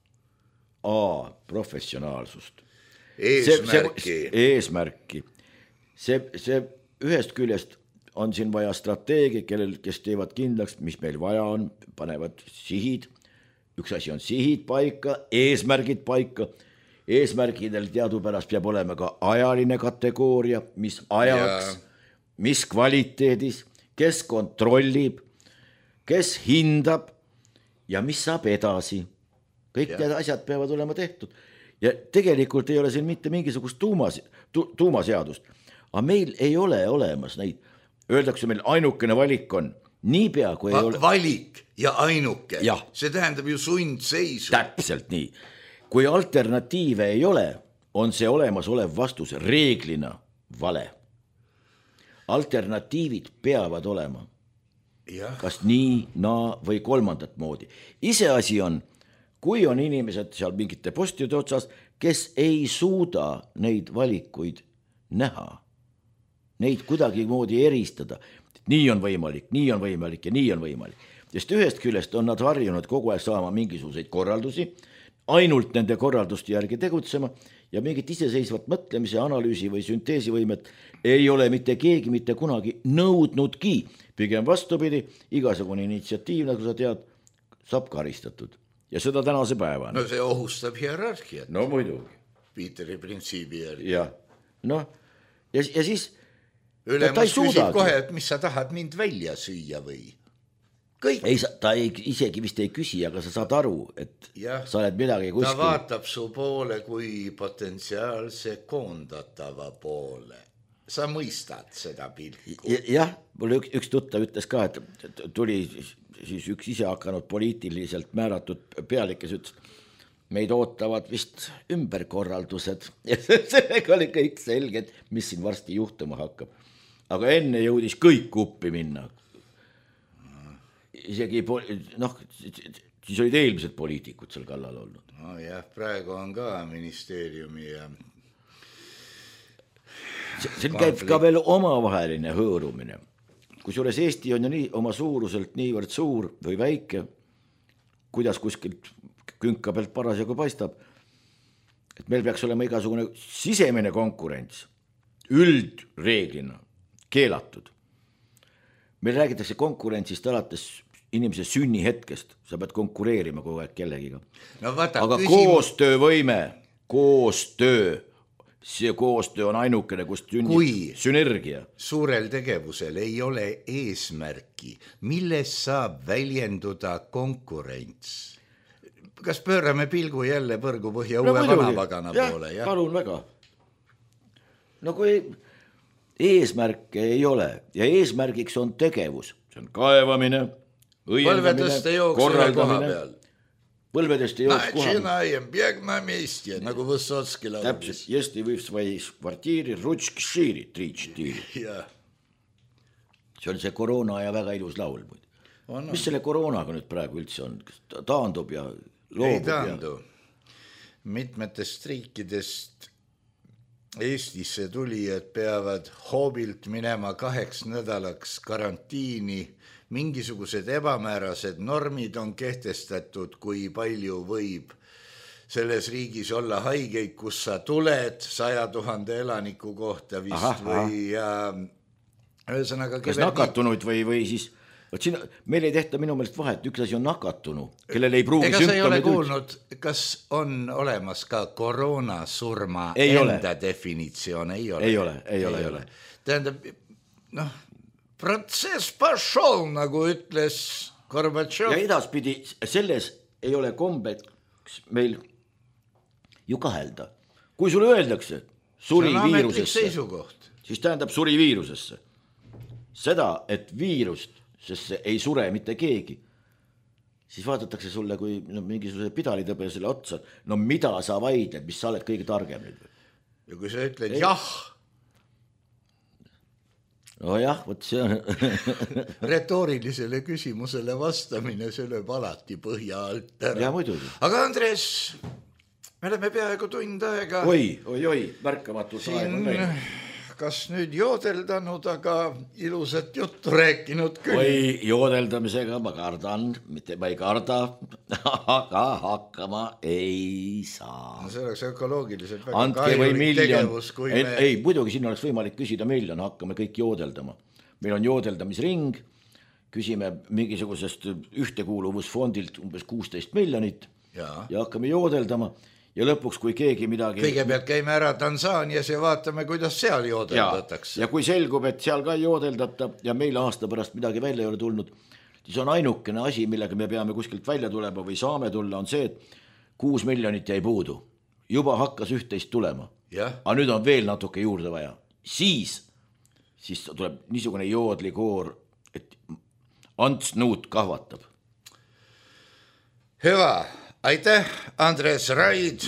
professionaalsust. Eesmärki. See ühest küljest on siin vaja strateegia, kes teevad kindlaks, mis meil vaja on, panevad sihid. Üks asi on sihid paika, eesmärgid paika. Eesmärgidel teadupärast peab olema ka ajaline kategooria, mis ajaks, mis kvaliteedis, kes kontrollib, kes hindab ja mis saab edasi. Kõik need asjad peavad olema tehtud. Ja tegelikult ei ole siin mitte mingisugust tuumaseadust. Aga meil ei ole olemas neid. Öeldakse meil ainukene valik on. Niipea kui ei ole... Valik ja ainuke. See tähendab ju sundseisu. Täpselt nii. Kui alternatiive ei ole, on see olemasolev vastus reeglina vale. Alternatiivid peavad olema. Kas nii, naa või kolmandat moodi. Iseasi on, kui on inimesed seal mingite postide otsas, kes ei suuda neid valikuid näha, neid kuidagi moodi eristada. Nii on võimalik ja nii on võimalik. Sest ühest küljest on nad harjunud kogu aeg saama mingisuguseid korraldusi, ainult nende korralduste järgi tegutsema ja mingit iseseisvat mõtlemise, analüüsi või synteesivõimet ei ole mitte keegi mitte kunagi nõudnudki. Pigem vastupidi, igasugune initsiatiiv, nagu sa tead, saab karistatud. Ja seda tänase päevana. No see ohustab hierarhiat. No muidugi. Peteri printsiibi järgi. Ja, no, ja siis ülemus küsib kohe, et mis sa tahad mind välja süüa või? Kõik. Ei, ta isegi vist ei küsi, aga sa saad aru, et sa oled midagi kuskil. Ta vaatab su poole kui potentsiaalse koondatava poole. Sa mõistad seda pilku. Jah, mulle üks tuttav ütles ka, et tuli siis üks ise hakanud poliitiliselt määratud pealik, kes ütles, meid ootavad vist ümberkorraldused. Ja sellega oli kõik selge, mis siin varsti juhtuma hakkab. Aga enne jõudis kõik uppi minna. Isegi, siis olid eelmised poliitikud seal kallal olnud. No jah, praegu on ka ministeeriumi ja... Siin käib ka veel omavaheline hõõrumine. Kusjuures Eesti on ju nii, oma suuruselt niivõrd suur või väike, kuidas kuskilt künka pealt parasjagu paistab, et meil peaks olema igasugune sisemine konkurents, üldreeglina keelatud. Meil räägitakse konkurentsist alates inimese sünnihetkest, sa pead konkureerima kogu aeg kellegiga. No vaata, aga koostöövõime, see koostöö on ainukene, kust sünergia. Suurel tegevusel ei ole eesmärki, milles saab väljenduda konkurents. Kas pöörame pilgu jälle põrgu põhja uue vanapagana poole? Ja, palun väga. No kui eesmärke ei ole ja eesmärgiks on tegevus, see on kaevamine, õiendamine, korraldamine. Põlvedest ei jooks koha. Начинаем бег на месте, nagu Высоцкий laulab. Täpselt, если вы в своей квартире, ручки шире, 3-4. See on see koroona ja väga ilus laul. Mis selle koroonaga nüüd praegu üldse on? Taandub ja loobub? Ei taandu. Mitmetest riikidest Eestisse tuli, et peavad hoobilt minema 2 nädalaks karantiini. Mingisugused ebamäärased normid on kehtestatud, kui palju võib selles riigis olla haigeid, kus sa tuled 100 000 elaniku kohta vist või ühesõnaga... Kas nakatunud või siis... Siin, meil ei tehta minu meelest vahet, üks asi on nakatunu, kellel ei pruugi sümptomid... Ega sa ei ole kuulnud, kas on olemas ka koroonasurma enda definitsioon? Ei ole. Tähendab, protsess pašol, nagu ütles Gorbatšov. Ja edaspidi selles ei ole kombeks meil ju kahelda. Kui sulle öeldakse suri viirusesse, siis tähendab suri viirusesse. Seda, et viirust, sest see ei sure mitte keegi, siis vaadatakse sulle kui mingisuguse pidalitõbe selle otsa. No mida sa vaidled, mis sa oled kõige targem nüüd? Ja kui sa ütled jah, no jah, võt see on... Retoorilisele küsimusele vastamine, see lööb alati põhja alt ära. Ja muidugi. Aga Andres, me oleme peaaegu tund aega. Oi, märkamatult aeg on läinud. kas nüüd joodeldanud, aga ilusat juttu rääkinud küll. Oi, joodeldamisega ma kardan, mitte ma ei karda, aga hakkama ei saa. No see oleks ökoloogiliselt väga andke või miljon, me... ei, muidugi siin oleks võimalik küsida miljon, hakkame kõik joodeldama. Meil on joodeldamisring, küsime mingisugusest ühtekuuluvusfondilt umbes 16 miljonit ja hakkame joodeldama. Ja lõpuks, kui keegi midagi... Kõigepealt käime ära Tansaanias ja vaatame, kuidas seal joodeldatakse. Ja kui selgub, et seal ka joodeldata ja meil aasta pärast midagi välja ei ole tulnud, siis on ainukene asi, millega me peame kuskilt välja tulema või saame tulla, on see, et 6 miljonit jäi puudu. Juba hakkas 11 tulema. Aga nüüd on veel natuke juurde vaja. Siis tuleb niisugune joodlikoor, et Ants Nuut kahvatab. Hüva. Aitäh, Andres Raid.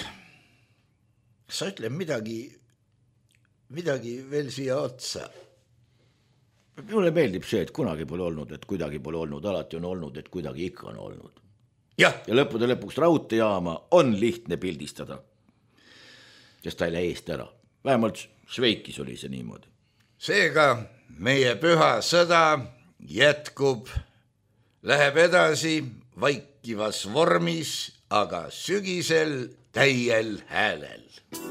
Sa ütle midagi veel siia otsa. Mulle meeldib see, et kunagi pole olnud, et kuidagi pole olnud, alati on olnud, et kuidagi ikka on olnud. Ja lõppude lõpuks raudteejaama on lihtne pildistada, sest ta ei lähe eest ära. Vähemalt Šveikis oli see niimoodi. Seega meie püha sõda jätkub, läheb edasi vaikivas vormis, aga sügisel täiel häälel.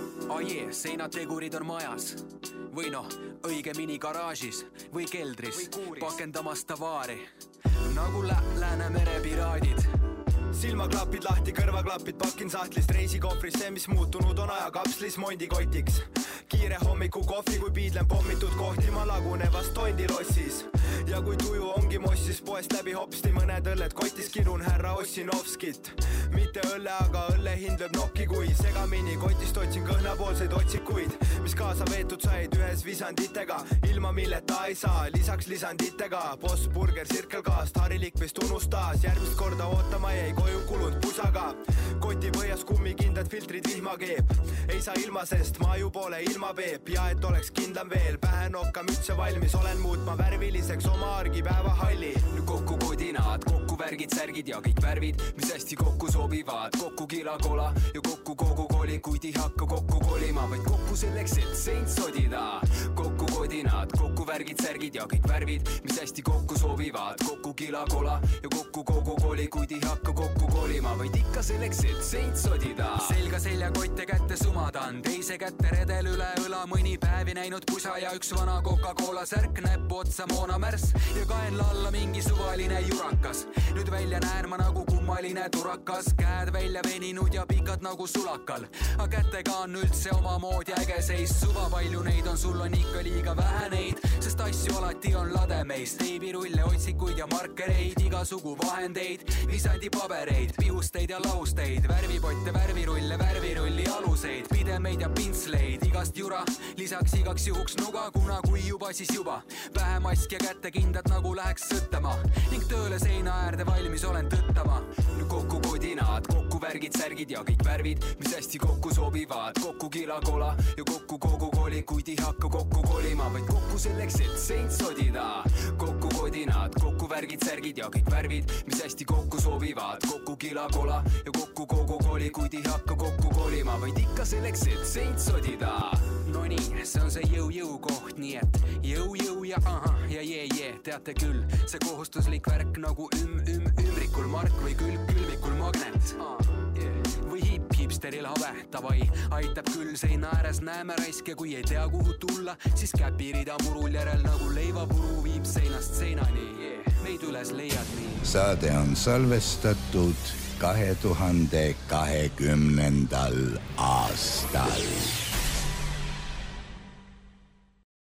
Seinategurid on majas või õigemini garaažis või keldris pakendamas tavaari nagu Läänemere piraadid. Silmaklapid lahti, kõrvaklapid pakin sahtlist reisikohvris, see mis muutunud on ajakapslis mondikotiks. Kiire hommiku kohvi, kui piidlen pommitud kohti ma lagunevas tondilossis. Ja kui tuju ongi mossis poest läbi hopsti mõned õlled kotis kirun härra Ossinovskit. Mitte õlle, aga õlle hind lööb nokki, kui segamini kotist otsin kõhnapoolseid otsikuid, mis kaasa veetud said ühes visanditega, ilma milleta ei saa, lisaks lisanditega. Boss, burger, sirkelgaast, harilik vist unustas, järgmist korda ootama jäi koju kulund pusaga. Koti põhjas kummikindad filtrid vihma keeb, ei saa ilma, sest ma ju pole ilma peeb. Ja et oleks kindlam veel, pähe nokka mütse valmis, olen muutma värviliseks oma argipäeva halli. Kokku kodinad, kokku värgid, särgid ja kõik värvid, mis hästi kokku sobivad. Kokku kilakola ja kokku kogu koli, kuid ei hakka kokku kolima, vaid kokku selleks, et seint sodida. Kokku kodinad, kokku värgid, särgid ja kõik värvid, mis hästi kokku sobivad. Kokku kilakola ja kokku kogu koli, kuid ei hakka kokku kolima, vaid ikka selleks, et seint sodida. Selga seljakotte kätte sumadan, teise kätte redel üle õla, mõni päevi näinud pusa ja üks vana Coca-Cola särk, näppu otsa moonamärs ja kaenla alla mingi suvaline jurakas. Nüüd välja näen ma nagu kummaline turakas, käed välja veninud ja pikad nagu sulakal. Aga kätega on üldse oma moodi äge seis, suva palju neid on, sul on ikka liiga vähe neid, sest asju alati on lade meist. Teibirulle, otsikuid ja markereid, igasugu vahendeid, visandi pabereid, pihusteid ja lausteid, värvipotte, värvirulle, värvirulli aluseid, pidemeid ja pintsleid, igast jura, lisaks igaks juhuks nuga, kuna kui juba siis juba, pähe mask ja kätte kindad nagu läheks sõttama ning tööle seina äärde valmis olen tõttama. Kokku kodinad, kokku värgid, särgid ja kõik värvid, mis hästi kokku sobivad. Kokku kilakola ja kokku kogu koli, kuid ei hakka kokku kolima, vaid kokku selleks, et seint sodida. Kokku kodinad, kokku värgid, särgid ja kõik värvid, mis hästi kokku sobivad. Kokku kilakola ja kokku kogu koli, kuid ei hakka kokku kolima, vaid ikka selleks, et seint sodida. No nii, see on see jõu koht, nii et jõu ja aha ja jee, teate küll, see kohustuslik värk nagu ümbrikul mark või külmikul magnet. Või hipsteril habe, tavai, aitab küll seina ääres, näeme raiske, kui ei tea kuhu tulla, siis käpirida murul järel nagu leivapuru viib seinast seinani, meid üles leiad nii. Saade on salvestatud 2020. aastal.